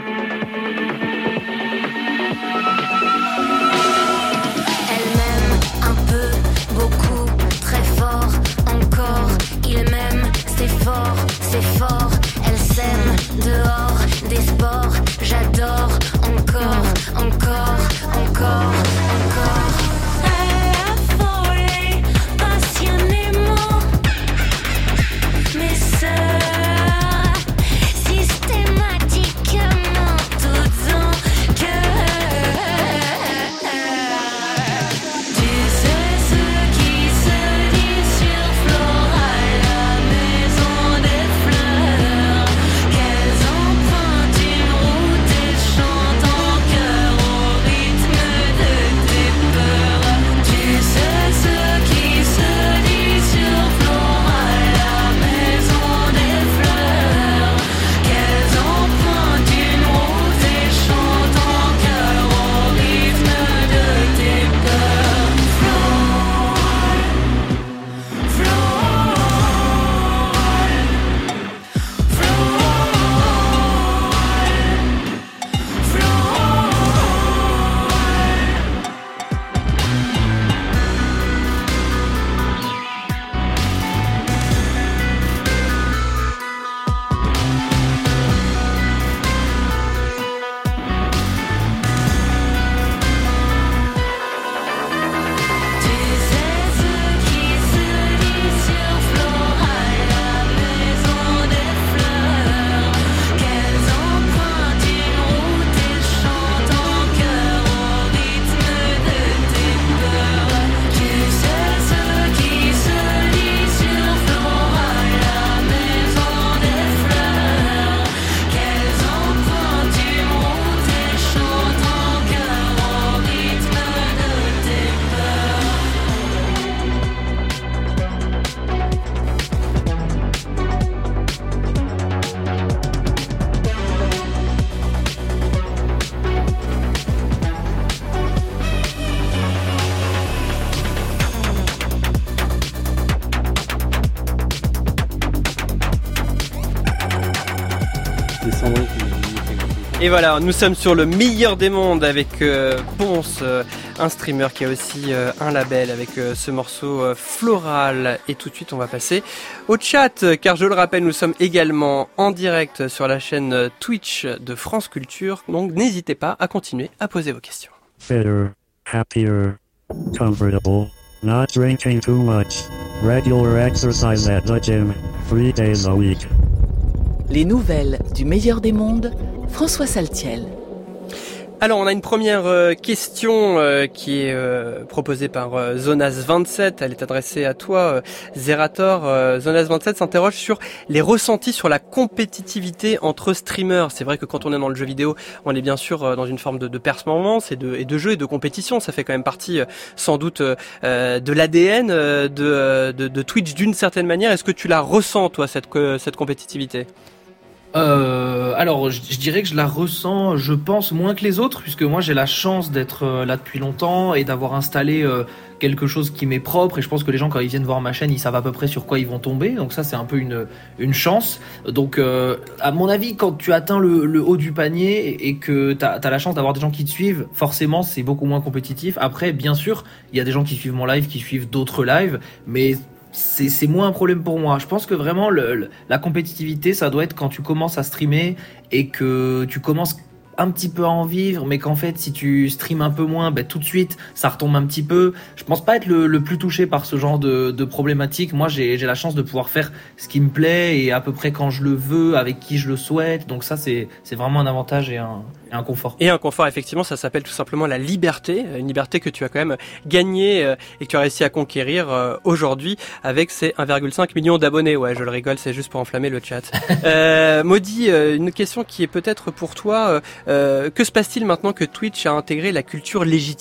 Fort, c'est fort, elle s'aime dehors des sports, j'adore encore, encore, encore, encore. Elle a volé passionnément mes sœurs, systématiquement. Et voilà, nous sommes sur le meilleur des mondes avec euh, Ponce, euh, un streamer qui a aussi euh, un label avec euh, ce morceau euh, floral. Et tout de suite, on va passer au chat, car je le rappelle, nous sommes également en direct sur la chaîne Twitch de France Culture. Donc n'hésitez pas à continuer à poser vos questions. Better, happier, comfortable, not drinking too much, regular exercise at the gym, three days a week. Les nouvelles du meilleur des mondes, François Saltiel. Alors, on a une première euh, question euh, qui est euh, proposée par euh, Zonas vingt-sept. Elle est adressée à toi, euh, Zerator. Euh, Zonas vingt-sept s'interroge sur les ressentis sur la compétitivité entre streamers. C'est vrai que quand on est dans le jeu vidéo, on est bien sûr euh, dans une forme de, de performance et de, et de jeu et de compétition. Ça fait quand même partie, euh, sans doute, euh, de l'A D N euh, de, de, de Twitch d'une certaine manière. Est-ce que tu la ressens, toi, cette, cette compétitivité ? Euh, alors, je, je dirais que je la ressens, je pense, moins que les autres, puisque moi j'ai la chance d'être euh, là depuis longtemps et d'avoir installé euh, quelque chose qui m'est propre. Et je pense que les gens, quand ils viennent voir ma chaîne, ils savent à peu près sur quoi ils vont tomber. Donc ça, c'est un peu une une chance. Donc, euh, à mon avis, quand tu atteins le, le haut du panier et, et que t'as t'as la chance d'avoir des gens qui te suivent, forcément, c'est beaucoup moins compétitif. Après, bien sûr, il y a des gens qui suivent mon live, qui suivent d'autres lives, mais c'est c'est moins un problème pour moi. Je pense que vraiment le, le, la compétitivité, ça doit être quand tu commences à streamer et que tu commences un petit peu à en vivre, mais qu'en fait si tu streames un peu moins, ben, tout de suite ça retombe un petit peu. Je pense pas être le, le plus touché par ce genre de, de problématique. Moi j'ai, j'ai la chance de pouvoir faire ce qui me plaît et à peu près quand je le veux, avec qui je le souhaite. Donc ça c'est, c'est vraiment un avantage et un, et un confort. Et un confort, effectivement, ça s'appelle tout simplement la liberté. Une liberté que tu as quand même gagnée euh, et que tu as réussi à conquérir euh, aujourd'hui avec ces un virgule cinq million d'abonnés. Ouais, je le rigole, c'est juste pour enflammer le chat. euh, Maudit, euh, une question qui est peut-être pour toi. Euh, que se passe-t-il maintenant que Twitch a intégré la culture légitime ?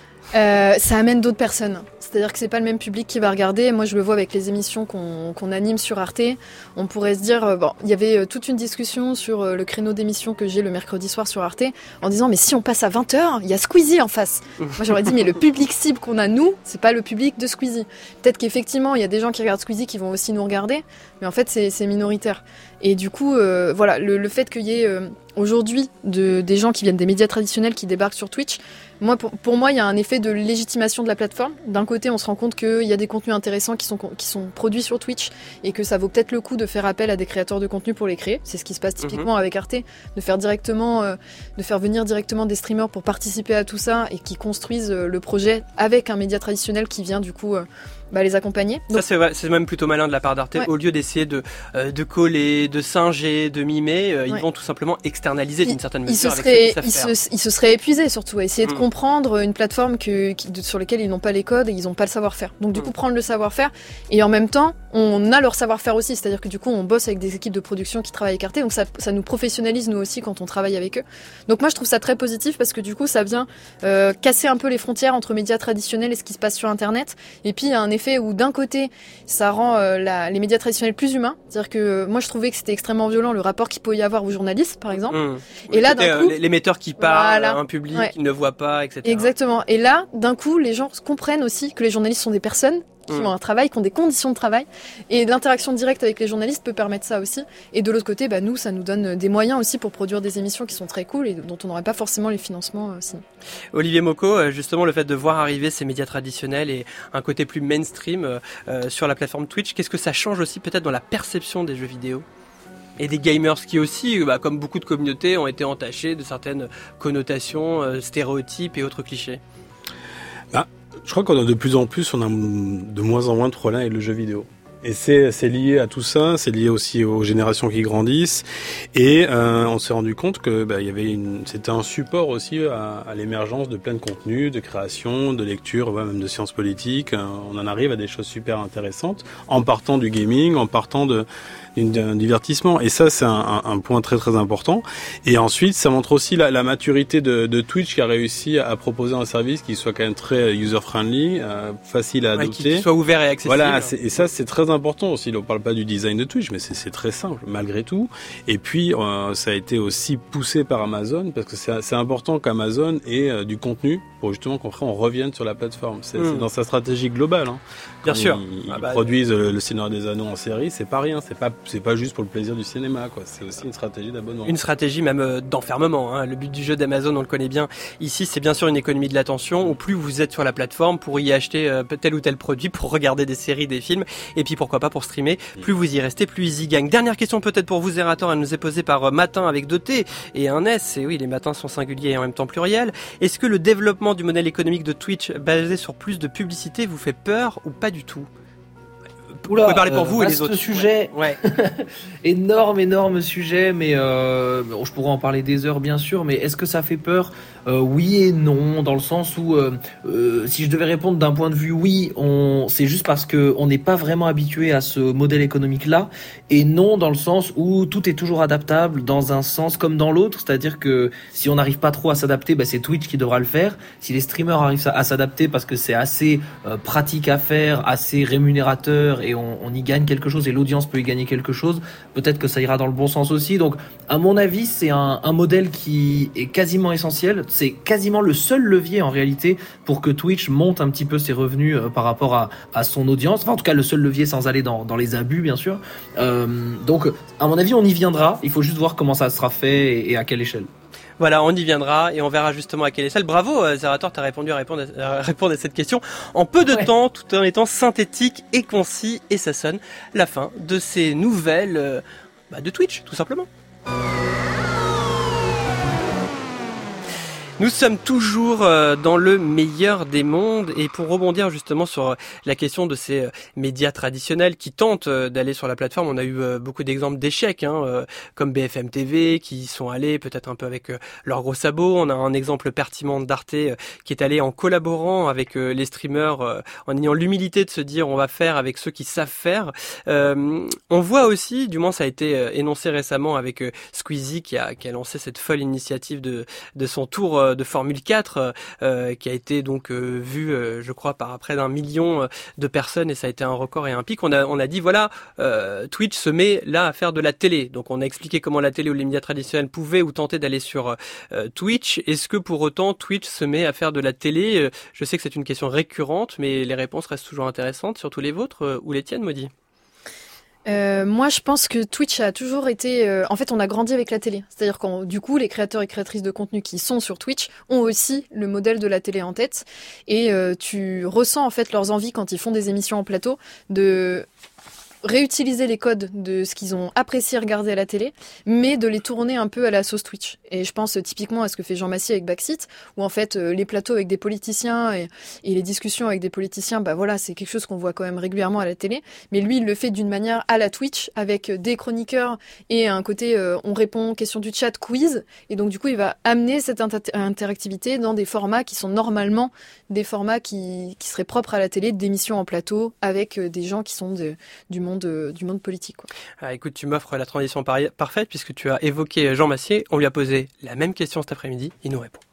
Euh, ça amène d'autres personnes. C'est-à-dire que c'est pas le même public qui va regarder. Moi, je le vois avec les émissions qu'on, qu'on anime sur Arte. On pourrait se dire, euh, bon, il y avait euh, toute une discussion sur euh, le créneau d'émission que j'ai le mercredi soir sur Arte, en disant, mais si on passe à vingt heures, il y a Squeezie en face. Moi, j'aurais dit, mais le public cible qu'on a, nous, c'est pas le public de Squeezie. Peut-être qu'effectivement, il y a des gens qui regardent Squeezie qui vont aussi nous regarder, mais en fait, c'est, c'est minoritaire. Et du coup, euh, voilà, le, le fait qu'il y ait euh, aujourd'hui de, des gens qui viennent des médias traditionnels qui débarquent sur Twitch, moi, pour, pour moi, il y a un effet de légitimation de la plateforme. D'un côté, on se rend compte qu'il y a des contenus intéressants qui sont, qui sont produits sur Twitch et que ça vaut peut-être le coup de faire appel à des créateurs de contenu pour les créer. C'est ce qui se passe typiquement mmh. avec Arte, de faire directement, euh, de faire venir directement des streamers pour participer à tout ça et qui construisent euh, le projet avec un média traditionnel qui vient du coup... Euh, Bah, les accompagner. Donc, ça c'est, vrai, c'est même plutôt malin de la part d'Arte. Ouais. Au lieu d'essayer de, euh, de coller, de singer, de mimer, euh, ouais. ils vont tout simplement externaliser d'une certaine mesure. Ils se, seraient, ils, se, ils se seraient épuisés surtout à essayer mmh. de comprendre une plateforme que, qui, de, sur laquelle ils n'ont pas les codes et ils n'ont pas le savoir-faire. Donc du mmh. coup prendre le savoir-faire et en même temps on a leur savoir-faire aussi. C'est-à-dire que du coup on bosse avec des équipes de production qui travaillent avec Arte. Donc ça, ça nous professionnalise nous aussi quand on travaille avec eux. Donc moi je trouve ça très positif parce que du coup ça vient euh, casser un peu les frontières entre médias traditionnels et ce qui se passe sur Internet. Et puis il y a un effet où d'un côté ça rend euh, la, les médias traditionnels plus humains. C'est-à-dire que euh, moi je trouvais que c'était extrêmement violent le rapport qu'il pouvait y avoir aux journalistes par exemple. Mmh. Et oui, là d'un coup, euh, l'émetteur qui parle, voilà. un public ouais. qui ne voit pas, et cetera. Exactement. Et là d'un coup les gens comprennent aussi que les journalistes sont des personnes qui mmh. ont un travail, qui ont des conditions de travail. Et l'interaction directe avec les journalistes peut permettre ça aussi. Et de l'autre côté, bah, nous, ça nous donne des moyens aussi pour produire des émissions qui sont très cool et dont on n'aurait pas forcément les financements euh, sinon. Olivier Mocco, justement, le fait de voir arriver ces médias traditionnels et un côté plus mainstream euh, sur la plateforme Twitch, qu'est-ce que ça change aussi peut-être dans la perception des jeux vidéo ? Et des gamers qui aussi, bah, comme beaucoup de communautés, ont été entachés de certaines connotations, euh, stéréotypes et autres clichés. Ah. Je crois qu'on a de plus en plus, on a de moins en moins de problèmes avec le jeu vidéo. Et c'est, c'est lié à tout ça, c'est lié aussi aux générations qui grandissent. Et euh, on s'est rendu compte que bah, il y avait une, c'était un support aussi à, à l'émergence de plein de contenus, de création, de lecture, ouais, même de sciences politiques. On en arrive à des choses super intéressantes en partant du gaming, en partant de d'un divertissement. Et ça, c'est un, un point très très important. Et ensuite, ça montre aussi la, la maturité de, de Twitch qui a réussi à proposer un service qui soit quand même très user-friendly, euh, facile à adopter. Ouais, qui soit ouvert et accessible. Voilà, c'est, et ça, c'est très important aussi. Là, on parle pas du design de Twitch, mais c'est, c'est très simple malgré tout. Et puis, euh, ça a été aussi poussé par Amazon parce que c'est, c'est important qu'Amazon ait euh, du contenu pour justement qu'après on revienne sur la plateforme. C'est, mmh. c'est dans sa stratégie globale. Hein. Bien Quand sûr. Ils, ah ils bah, produisent le, le Seigneur des Anneaux en série, c'est pas rien. C'est pas, c'est pas juste pour le plaisir du cinéma, quoi. C'est aussi une stratégie d'abonnement. Une stratégie même euh, d'enfermement. Hein. Le but du jeu d'Amazon, on le connaît bien. Ici, c'est bien sûr une économie de l'attention. Au plus vous êtes sur la plateforme pour y acheter euh, tel ou tel produit, pour regarder des séries, des films, et puis pourquoi pas pour streamer. Plus vous y restez, plus ils y gagnent. Dernière question peut-être pour vous, Zerator. Elle nous est posée par euh, Matin avec deux T et un S. Et oui, les matins sont singuliers et en même temps pluriels. Est-ce que le développement du modèle économique de Twitch basé sur plus de publicité vous fait peur ou pas du tout? Oula, vous pouvez parler pour euh, vous et les autres. Sujet, ouais. énorme, énorme sujet, mais euh, je pourrais en parler des heures bien sûr. Mais est-ce que ça fait peur? euh, Oui et non, dans le sens où euh, euh, si je devais répondre d'un point de vue oui, on, c'est juste parce que on n'est pas vraiment habitué à ce modèle économique-là, et non dans le sens où tout est toujours adaptable dans un sens comme dans l'autre, c'est-à-dire que si on n'arrive pas trop à s'adapter, bah, c'est Twitch qui devra le faire. Si les streamers arrivent à s'adapter parce que c'est assez euh, pratique à faire, assez rémunérateur et on, on y gagne quelque chose et l'audience peut y gagner quelque chose, peut-être que ça ira dans le bon sens aussi. Donc à mon avis c'est un, un modèle qui est quasiment essentiel, c'est quasiment le seul levier en réalité pour que Twitch monte un petit peu ses revenus euh, par rapport à, à son audience, enfin en tout cas le seul levier sans aller dans, dans les abus bien sûr. Euh, donc à mon avis on y viendra, il faut juste voir comment ça sera fait et, et à quelle échelle. Voilà, on y viendra et on verra justement à quelle échelle. Bravo, euh, Zerator, t'as répondu à répondre, à répondre à cette question en peu de ouais. temps, tout en étant synthétique et concis. Et ça sonne la fin de ces nouvelles euh, bah, de Twitch, tout simplement. Nous sommes toujours dans le meilleur des mondes et pour rebondir justement sur la question de ces médias traditionnels qui tentent d'aller sur la plateforme, on a eu beaucoup d'exemples d'échecs, hein, comme B F M T V qui sont allés peut-être un peu avec leurs gros sabots. On a un exemple pertinent d'Arte qui est allé en collaborant avec les streamers, en ayant l'humilité de se dire on va faire avec ceux qui savent faire. Euh, on voit aussi, du moins ça a été énoncé récemment avec Squeezie qui a, qui a lancé cette folle initiative de, de son tour de Formule quatre euh, qui a été donc euh, vu euh, je crois par près d'un million de personnes et ça a été un record et un pic. On a, on a dit voilà euh, Twitch se met là à faire de la télé, donc on a expliqué comment la télé ou les médias traditionnels pouvaient ou tenter d'aller sur euh, Twitch. Est-ce que pour autant Twitch se met à faire de la télé? Je sais que c'est une question récurrente mais les réponses restent toujours intéressantes, surtout les vôtres euh, ou les tiennes, Maudit. Euh, moi, je pense que Twitch a toujours été... Euh, en fait, on a grandi avec la télé. C'est-à-dire que du coup, les créateurs et créatrices de contenu qui sont sur Twitch ont aussi le modèle de la télé en tête. Et euh, tu ressens en fait leurs envies quand ils font des émissions en plateau de réutiliser les codes de ce qu'ils ont apprécié regarder à la télé, mais de les tourner un peu à la sauce Twitch. Et je pense euh, typiquement à ce que fait Jean Massier avec Backseat, où en fait euh, les plateaux avec des politiciens et, et les discussions avec des politiciens, bah voilà, c'est quelque chose qu'on voit quand même régulièrement à la télé. Mais lui, il le fait d'une manière à la Twitch, avec des chroniqueurs et un côté euh, on répond questions du chat, quiz. Et donc du coup, il va amener cette inter- interactivité dans des formats qui sont normalement des formats qui, qui seraient propres à la télé, d'émissions en plateau avec euh, des gens qui sont de, du monde De, du monde politique, quoi. Ah, écoute, tu m'offres la transition par- parfaite puisque tu as évoqué Jean Massier. On lui a posé la même question cet après-midi. Il nous répond.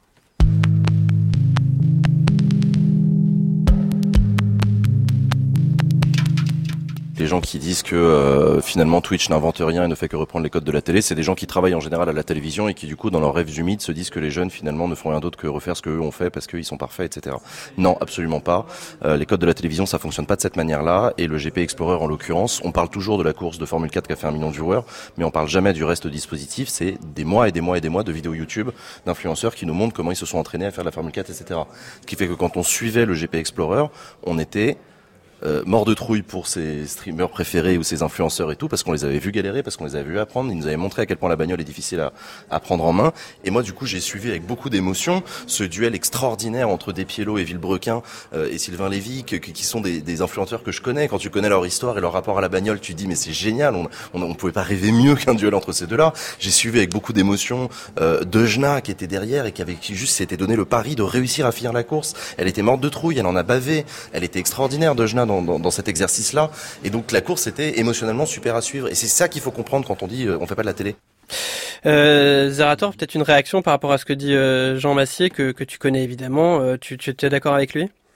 Les gens qui disent que euh, finalement Twitch n'invente rien et ne fait que reprendre les codes de la télé, c'est des gens qui travaillent en général à la télévision et qui du coup dans leurs rêves humides se disent que les jeunes finalement ne font rien d'autre que refaire ce qu'eux ont fait parce qu'ils sont parfaits, et cetera. Non, absolument pas. Euh, les codes de la télévision, ça fonctionne pas de cette manière-là et le G P Explorer en l'occurrence, on parle toujours de la course de Formule quatre qui a fait un million de viewers, mais on parle jamais du reste du dispositif. C'est des mois et des mois et des mois de vidéos YouTube d'influenceurs qui nous montrent comment ils se sont entraînés à faire la Formule quatre, et cetera. Ce qui fait que quand on suivait le G P Explorer, on était Euh, mort de trouille pour ses streamers préférés ou ses influenceurs et tout, parce qu'on les avait vus galérer, parce qu'on les avait vus apprendre, ils nous avaient montré à quel point la bagnole est difficile à, à prendre en main. Et moi, du coup, j'ai suivi avec beaucoup d'émotion ce duel extraordinaire entre Despiello et Villebrequin euh, et Sylvain Lévy, que, qui sont des, des influenceurs que je connais. Quand tu connais leur histoire et leur rapport à la bagnole, tu te dis mais c'est génial, on, on, on pouvait pas rêver mieux qu'un duel entre ces deux-là. J'ai suivi avec beaucoup d'émotion euh, Dejna qui était derrière et qui avait qui juste s'était donné le pari de réussir à finir la course. Elle était morte de trouille, elle en a bavé, elle était extraordinaire Dejna dans, dans, dans cet exercice-là. Et donc la course était émotionnellement super à suivre. Et c'est ça qu'il faut comprendre quand on dit euh, on fait pas de la télé. Euh, Zerator, peut-être une réaction par rapport à ce que dit euh, Jean Massier, que, que tu connais évidemment. Euh, tu, tu es d'accord avec lui ?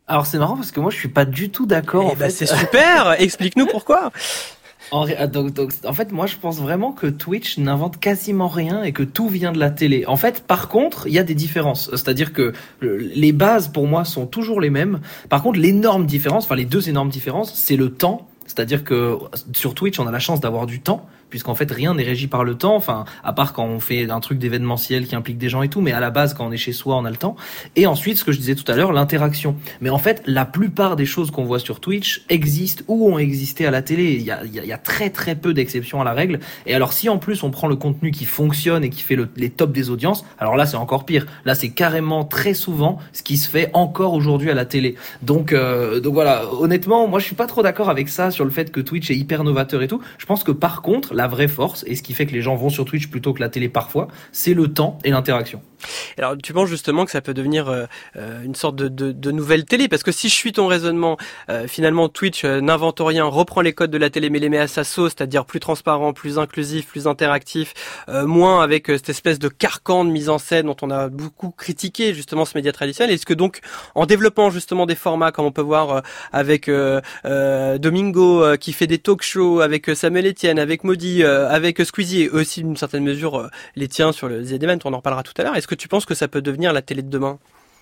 Alors c'est marrant parce que moi je suis pas du tout d'accord. Eh en bah, fait. c'est super. Explique-nous pourquoi. En, donc, donc, en fait, moi, je pense vraiment que Twitch n'invente quasiment rien et que tout vient de la télé. En fait, par contre, il y a des différences. C'est-à-dire que les bases, pour moi, sont toujours les mêmes. Par contre, l'énorme différence, enfin les deux énormes différences, c'est le temps. C'est-à-dire que sur Twitch, on a la chance d'avoir du temps, puisqu'en fait rien n'est régi par le temps, enfin à part quand on fait un truc d'événementiel qui implique des gens et tout, mais à la base quand on est chez soi on a le temps. Et ensuite ce que je disais tout à l'heure, l'interaction. Mais en fait la plupart des choses qu'on voit sur Twitch existent ou ont existé à la télé. Il y a, il y a, il y a très très peu d'exceptions à la règle. Et alors si en plus on prend le contenu qui fonctionne et qui fait le, les tops des audiences, alors là c'est encore pire. Là c'est carrément très souvent ce qui se fait encore aujourd'hui à la télé. Donc euh, donc voilà, honnêtement moi je suis pas trop d'accord avec ça sur le fait que Twitch est hyper novateur et tout. Je pense que par contre la vraie force, et ce qui fait que les gens vont sur Twitch plutôt que la télé parfois, c'est le temps et l'interaction. Alors tu penses justement que ça peut devenir euh, une sorte de, de, de nouvelle télé, parce que si je suis ton raisonnement, euh, finalement Twitch euh, n'invente rien, reprend les codes de la télé mais les met à sa sauce, c'est-à-dire plus transparent, plus inclusif, plus interactif, euh, moins avec euh, cette espèce de carcan de mise en scène dont on a beaucoup critiqué justement ce média traditionnel. Est-ce que donc en développant justement des formats comme on peut voir euh, avec euh, euh, Domingo euh, qui fait des talk shows, avec euh, Samuel Etienne, avec Maudit, euh, avec euh, Squeezie et aussi d'une certaine mesure euh, les tiens sur le The Event, on en reparlera tout à l'heure, est-ce que tu penses que ça peut devenir la télé de demain ?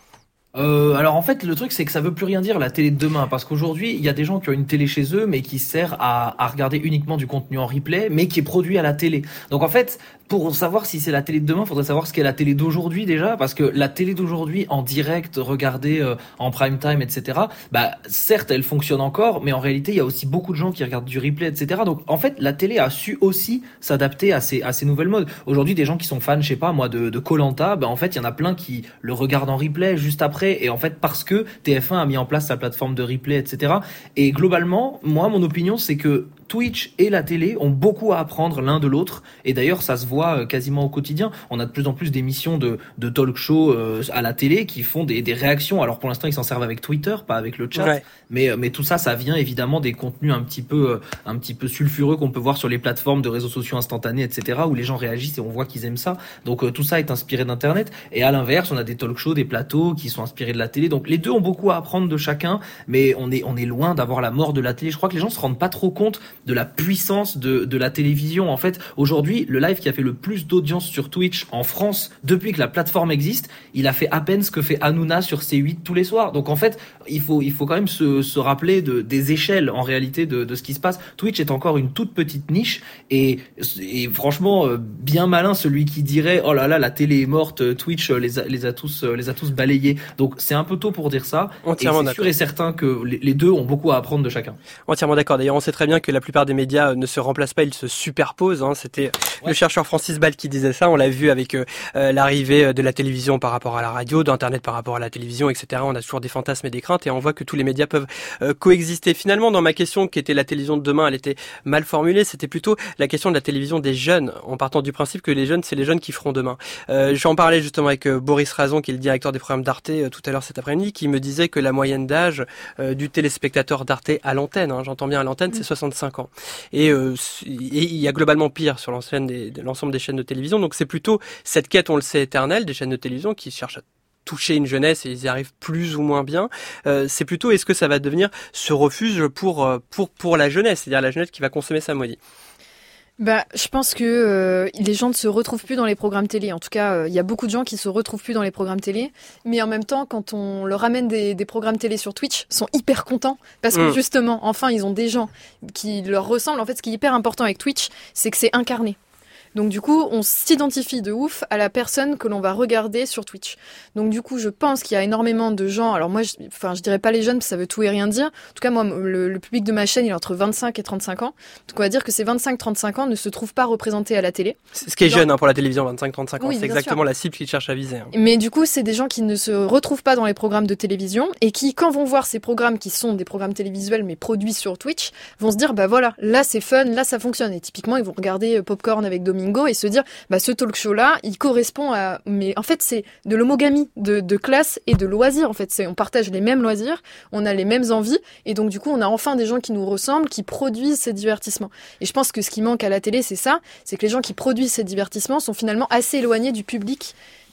Euh, alors en fait le truc c'est que ça veut plus rien dire la télé de demain, parce qu'aujourd'hui il y a des gens qui ont une télé chez eux mais qui sert à, à regarder uniquement du contenu en replay mais qui est produit à la télé. Donc en fait pour savoir si c'est la télé de demain, il faudrait savoir ce qu'est la télé d'aujourd'hui déjà, parce que la télé d'aujourd'hui en direct, regardée euh, en prime time, et cetera. Bah certes elle fonctionne encore, mais en réalité il y a aussi beaucoup de gens qui regardent du replay, et cetera. Donc en fait la télé a su aussi s'adapter à ces à ces nouvelles modes. Aujourd'hui des gens qui sont fans, je sais pas moi, de de Koh-Lanta, bah en fait il y en a plein qui le regardent en replay juste après. Et en fait parce que T F un a mis en place sa plateforme de replay, et cetera. Et globalement, moi mon opinion c'est que Twitch et la télé ont beaucoup à apprendre l'un de l'autre, et d'ailleurs ça se voit quasiment au quotidien. On a de plus en plus d'émissions de, de talk show euh, à la télé qui font des, des réactions. Alors pour l'instant ils s'en servent avec Twitter, pas avec le chat, ouais. mais, mais tout ça ça vient évidemment des contenus un petit peu, un petit peu sulfureux qu'on peut voir sur les plateformes de réseaux sociaux instantanés, et cetera, où les gens réagissent et on voit qu'ils aiment ça. Donc euh, tout ça est inspiré d'internet, et à l'inverse on a des talk shows, des plateaux qui sont inspirés de la télé. Donc les deux ont beaucoup à apprendre de chacun, mais on est, on est loin d'avoir la mort de la télé. Je crois que les gens se rendent pas trop compte de la puissance de, de la télévision. En fait, aujourd'hui, le live qui a fait le plus d'audience sur Twitch en France depuis que la plateforme existe, il a fait à peine ce que fait Hanouna sur C huit tous les soirs. Donc en fait, il faut, il faut quand même se, se rappeler de, des échelles en réalité de, de ce qui se passe. Twitch est encore une toute petite niche, et, et franchement, bien malin celui qui dirait oh là là, la télé est morte, Twitch les a, les a tous, les a tous balayés. Donc c'est un peu tôt pour dire ça. Entièrement et c'est sûr et certain que les, les deux ont beaucoup à apprendre de chacun. Entièrement d'accord. D'ailleurs, on sait très bien que la plupart des médias ne se remplacent pas, ils se superposent. Hein. C'était ouais. le chercheur Francis Ball qui disait ça. On l'a vu avec euh, l'arrivée de la télévision par rapport à la radio, d'Internet par rapport à la télévision, et cetera. On a toujours des fantasmes et des craintes, et on voit que tous les médias peuvent euh, coexister. Finalement, dans ma question qui était la télévision de demain, elle était mal formulée. C'était plutôt la question de la télévision des jeunes, en partant du principe que les jeunes, c'est les jeunes qui feront demain. Euh, J'en parlais justement avec euh, Boris Razon, qui est le directeur des programmes d'Arte euh, tout à l'heure cet après-midi, qui me disait que la moyenne d'âge euh, du téléspectateur d'Arte à l'antenne, hein, j'entends bien à l'antenne, c'est soixante-cinq ans. Et euh, et il y a globalement pire sur l'ensemble des, l'ensemble des chaînes de télévision. Donc c'est plutôt cette quête, on le sait, éternelle des chaînes de télévision qui cherchent à toucher une jeunesse, et ils y arrivent plus ou moins bien. Euh, c'est plutôt, est-ce que ça va devenir ce refuge pour, pour, pour la jeunesse, c'est-à-dire la jeunesse qui va consommer ça, Maudit? Bah, je pense que euh, les gens ne se retrouvent plus dans les programmes télé. En tout cas, il euh, y a beaucoup de gens qui se retrouvent plus dans les programmes télé. Mais en même temps, quand on leur amène des, des programmes télé sur Twitch, ils sont hyper contents parce que mmh. justement, enfin, ils ont des gens qui leur ressemblent. En fait, ce qui est hyper important avec Twitch, c'est que c'est incarné. Donc du coup, on s'identifie de ouf à la personne que l'on va regarder sur Twitch. Donc du coup, je pense qu'il y a énormément de gens. Alors moi, je, enfin, je dirais pas les jeunes parce que ça veut tout et rien dire. En tout cas, moi, le, le public de ma chaîne, il est entre vingt-cinq et trente-cinq ans. Donc on va dire que ces vingt-cinq trente-cinq ans ne se trouvent pas représentés à la télé. C'est ce qui est Genre... jeune hein, pour la télévision, vingt-cinq trente-cinq ans. Oui, c'est exactement sûr. La cible qu'ils cherchent à viser. Hein. Mais du coup, c'est des gens qui ne se retrouvent pas dans les programmes de télévision et qui, quand vont voir ces programmes qui sont des programmes télévisuels mais produits sur Twitch, vont se dire bah voilà, là c'est fun, là ça fonctionne. Et typiquement, ils vont regarder Popcorn avec Domingo et se dire bah ce talk show là il correspond à, mais en fait c'est de l'homogamie de, de classe et de loisirs. En fait c'est, on partage les mêmes loisirs, on a les mêmes envies, et donc du coup on a enfin des gens qui nous ressemblent, qui produisent ces divertissements. Et je pense que ce qui manque à la télé, c'est ça, c'est que les gens qui produisent ces divertissements sont finalement assez éloignés du public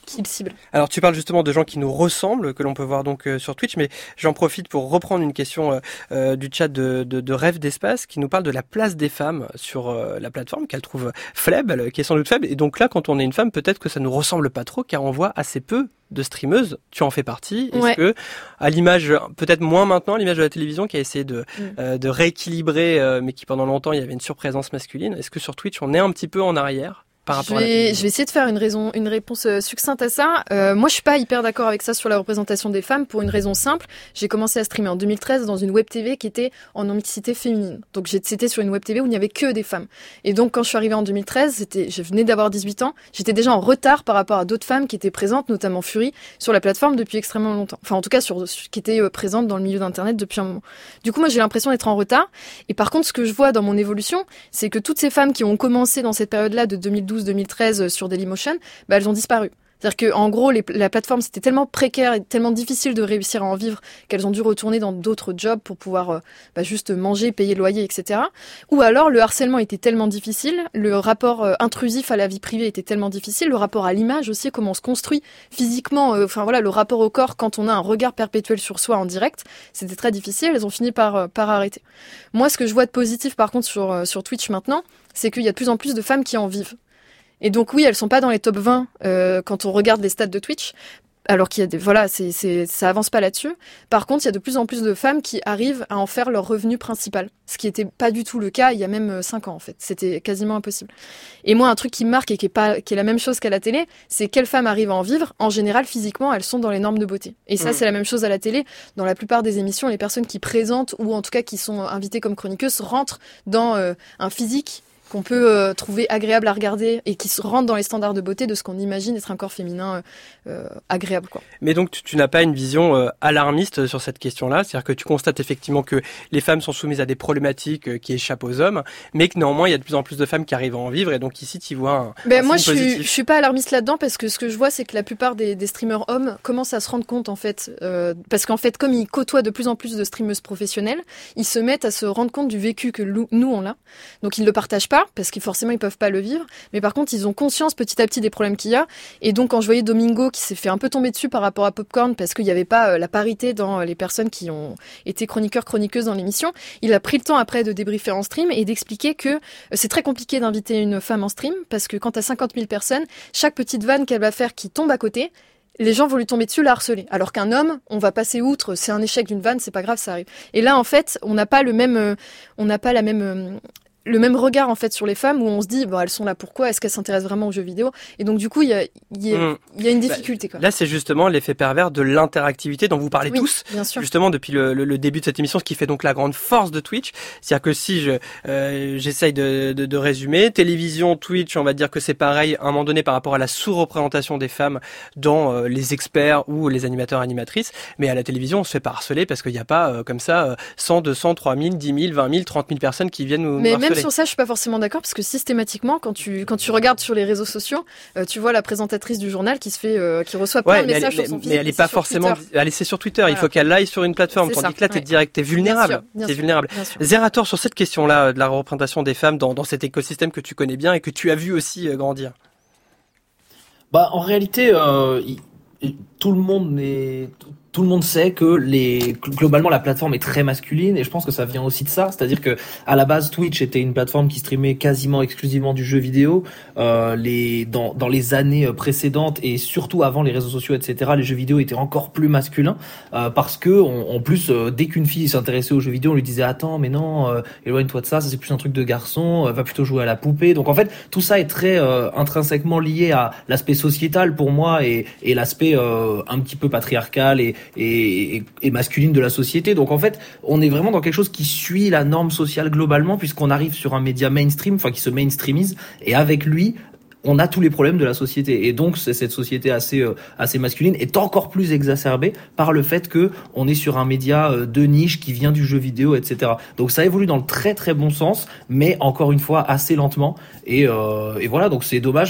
qu'ils ciblent. Alors tu parles justement de gens qui nous ressemblent, que l'on peut voir donc euh, sur Twitch, mais j'en profite pour reprendre une question euh, euh, du chat de, de, de Rêve d'Espace qui nous parle de la place des femmes sur euh, la plateforme, qu'elle trouve faible, qui est sans doute faible. Et donc là, quand on est une femme, peut-être que ça nous ressemble pas trop, car on voit assez peu de streameuses. Tu en fais partie. Est-ce ouais. que, à l'image, peut-être moins maintenant, à l'image de la télévision qui a essayé de, mm. euh, de rééquilibrer, euh, mais qui pendant longtemps il y avait une surprésence masculine, est-ce que sur Twitch on est un petit peu en arrière? Je vais, je vais essayer de faire une raison, une réponse succincte à ça. Euh, moi, je suis pas hyper d'accord avec ça sur la représentation des femmes pour une raison simple. J'ai commencé à streamer en deux mille treize dans une web T V qui était en non-mixité féminine. Donc, c'était sur une web T V où il n'y avait que des femmes. Et donc, quand je suis arrivée en deux mille treize, c'était, je venais d'avoir dix-huit ans. J'étais déjà en retard par rapport à d'autres femmes qui étaient présentes, notamment Fury, sur la plateforme depuis extrêmement longtemps. Enfin, en tout cas, sur, qui étaient présentes dans le milieu d'Internet depuis un moment. Du coup, moi, j'ai l'impression d'être en retard. Et par contre, ce que je vois dans mon évolution, c'est que toutes ces femmes qui ont commencé dans cette période-là de deux mille douze deux mille treize sur Dailymotion, bah, elles ont disparu. C'est-à-dire que, en gros, les, la plateforme, c'était tellement précaire et tellement difficile de réussir à en vivre qu'elles ont dû retourner dans d'autres jobs pour pouvoir euh, bah, juste manger, payer le loyer, et cetera. Ou alors, le harcèlement était tellement difficile, le rapport euh, intrusif à la vie privée était tellement difficile, le rapport à l'image aussi, comment on se construit physiquement, enfin euh, voilà, le rapport au corps quand on a un regard perpétuel sur soi en direct, c'était très difficile, elles ont fini par, euh, par arrêter. Moi, ce que je vois de positif, par contre, sur, euh, sur Twitch maintenant, c'est qu'il y a de plus en plus de femmes qui en vivent. Et donc oui, elles sont pas dans les top vingt euh, quand on regarde les stats de Twitch, alors qu'il y a des, voilà, c'est, c'est, ça avance pas là-dessus. Par contre, il y a de plus en plus de femmes qui arrivent à en faire leur revenu principal, ce qui était pas du tout le cas il y a même cinq ans en fait. C'était quasiment impossible. Et moi, un truc qui me marque et qui est pas, qui est la même chose qu'à la télé, c'est quelles femmes arrivent à en vivre. En général, physiquement, elles sont dans les normes de beauté. Et ça, mmh. c'est la même chose à la télé. Dans la plupart des émissions, les personnes qui présentent ou en tout cas qui sont invitées comme chroniqueuses rentrent dans euh, un physique qu'on peut euh, trouver agréable à regarder et qui se rentre dans les standards de beauté de ce qu'on imagine être un corps féminin euh, agréable, quoi. Mais donc tu, tu n'as pas une vision euh, alarmiste sur cette question-là, c'est-à-dire que tu constates effectivement que les femmes sont soumises à des problématiques euh, qui échappent aux hommes, mais que néanmoins il y a de plus en plus de femmes qui arrivent à en vivre, et donc ici tu vois un, ben un moi signe je positif. suis, je suis pas alarmiste là-dedans, parce que ce que je vois c'est que la plupart des, des streamers hommes commencent à se rendre compte en fait, euh, parce qu'en fait comme ils côtoient de plus en plus de streameuses professionnelles, ils se mettent à se rendre compte du vécu que nous on a, donc ils le partagent pas parce qu'ils forcément ils peuvent pas le vivre, mais par contre ils ont conscience petit à petit des problèmes qu'il y a. Et donc quand je voyais Domingo qui s'est fait un peu tomber dessus par rapport à Popcorn parce qu'il n'y avait pas euh, la parité dans les personnes qui ont été chroniqueurs chroniqueuses dans l'émission, il a pris le temps après de débriefer en stream et d'expliquer que euh, c'est très compliqué d'inviter une femme en stream, parce que quand t'as cinquante mille personnes, chaque petite vanne qu'elle va faire qui tombe à côté, les gens vont lui tomber dessus, la harceler. Alors qu'un homme, on va passer outre, c'est un échec d'une vanne, c'est pas grave, ça arrive. Et là en fait on n'a pas le même euh, on n'a pas la même euh, le même regard en fait sur les femmes, où on se dit bon, elles sont là pourquoi, est-ce qu'elles s'intéressent vraiment aux jeux vidéo, et donc du coup il y a il y a, mmh. il y a une difficulté, quoi. Là c'est justement l'effet pervers de l'interactivité dont vous parlez oui, tous bien sûr. Justement depuis le, le, le début de cette émission, ce qui fait donc la grande force de Twitch, c'est-à-dire que si je euh, j'essaye de, de, de résumer, télévision, Twitch, on va dire que c'est pareil à un moment donné par rapport à la sous-représentation des femmes dans euh, les experts ou les animateurs animatrices, mais à la télévision on se fait pas harceler parce qu'il n'y a pas euh, comme ça euh, cent, deux cents, trois mille, dix mille, vingt mille, trente mille personnes qui viennent nous, mais nous harceler. Même sur ça je suis pas forcément d'accord, parce que systématiquement quand tu quand tu regardes sur les réseaux sociaux, euh, tu vois la présentatrice du journal qui se fait euh, qui reçoit plein ouais, de messages elle, sur son mais, physique. Mais elle est pas forcément elle est sur Twitter, voilà. Il faut qu'elle aille sur une plateforme, c'est tandis ça, que là t'es ouais. direct, t'es vulnérable, bien sûr, bien t'es sûr, vulnérable. Zerator, sur cette question-là de la représentation des femmes dans dans cet écosystème que tu connais bien et que tu as vu aussi euh, grandir. Bah en réalité euh, il, tout le monde est tout le monde sait que les globalement la plateforme est très masculine, et je pense que ça vient aussi de ça, c'est-à-dire que à la base Twitch était une plateforme qui streamait quasiment exclusivement du jeu vidéo. Euh, les dans dans les années précédentes et surtout avant les réseaux sociaux, et cetera, les jeux vidéo étaient encore plus masculins, euh, parce que on, en plus euh, dès qu'une fille s'intéressait aux jeux vidéo, on lui disait attends mais non, euh, éloigne-toi de ça, ça c'est plus un truc de garçon, euh, va plutôt jouer à la poupée. Donc en fait tout ça est très euh, intrinsèquement lié à l'aspect sociétal pour moi, et et l'aspect euh, un petit peu patriarcal et Et, et, et masculine de la société. Donc en fait, on est vraiment dans quelque chose qui suit la norme sociale globalement, puisqu'on arrive sur un média mainstream, enfin qui se mainstreamise, et avec lui, on a tous les problèmes de la société. Et donc c'est cette société assez euh, assez masculine est encore plus exacerbée par le fait que on est sur un média euh, de niche qui vient du jeu vidéo, et cetera. Donc ça évolue dans le très très bon sens, mais encore une fois assez lentement. Et, euh, et voilà, donc c'est dommage, mais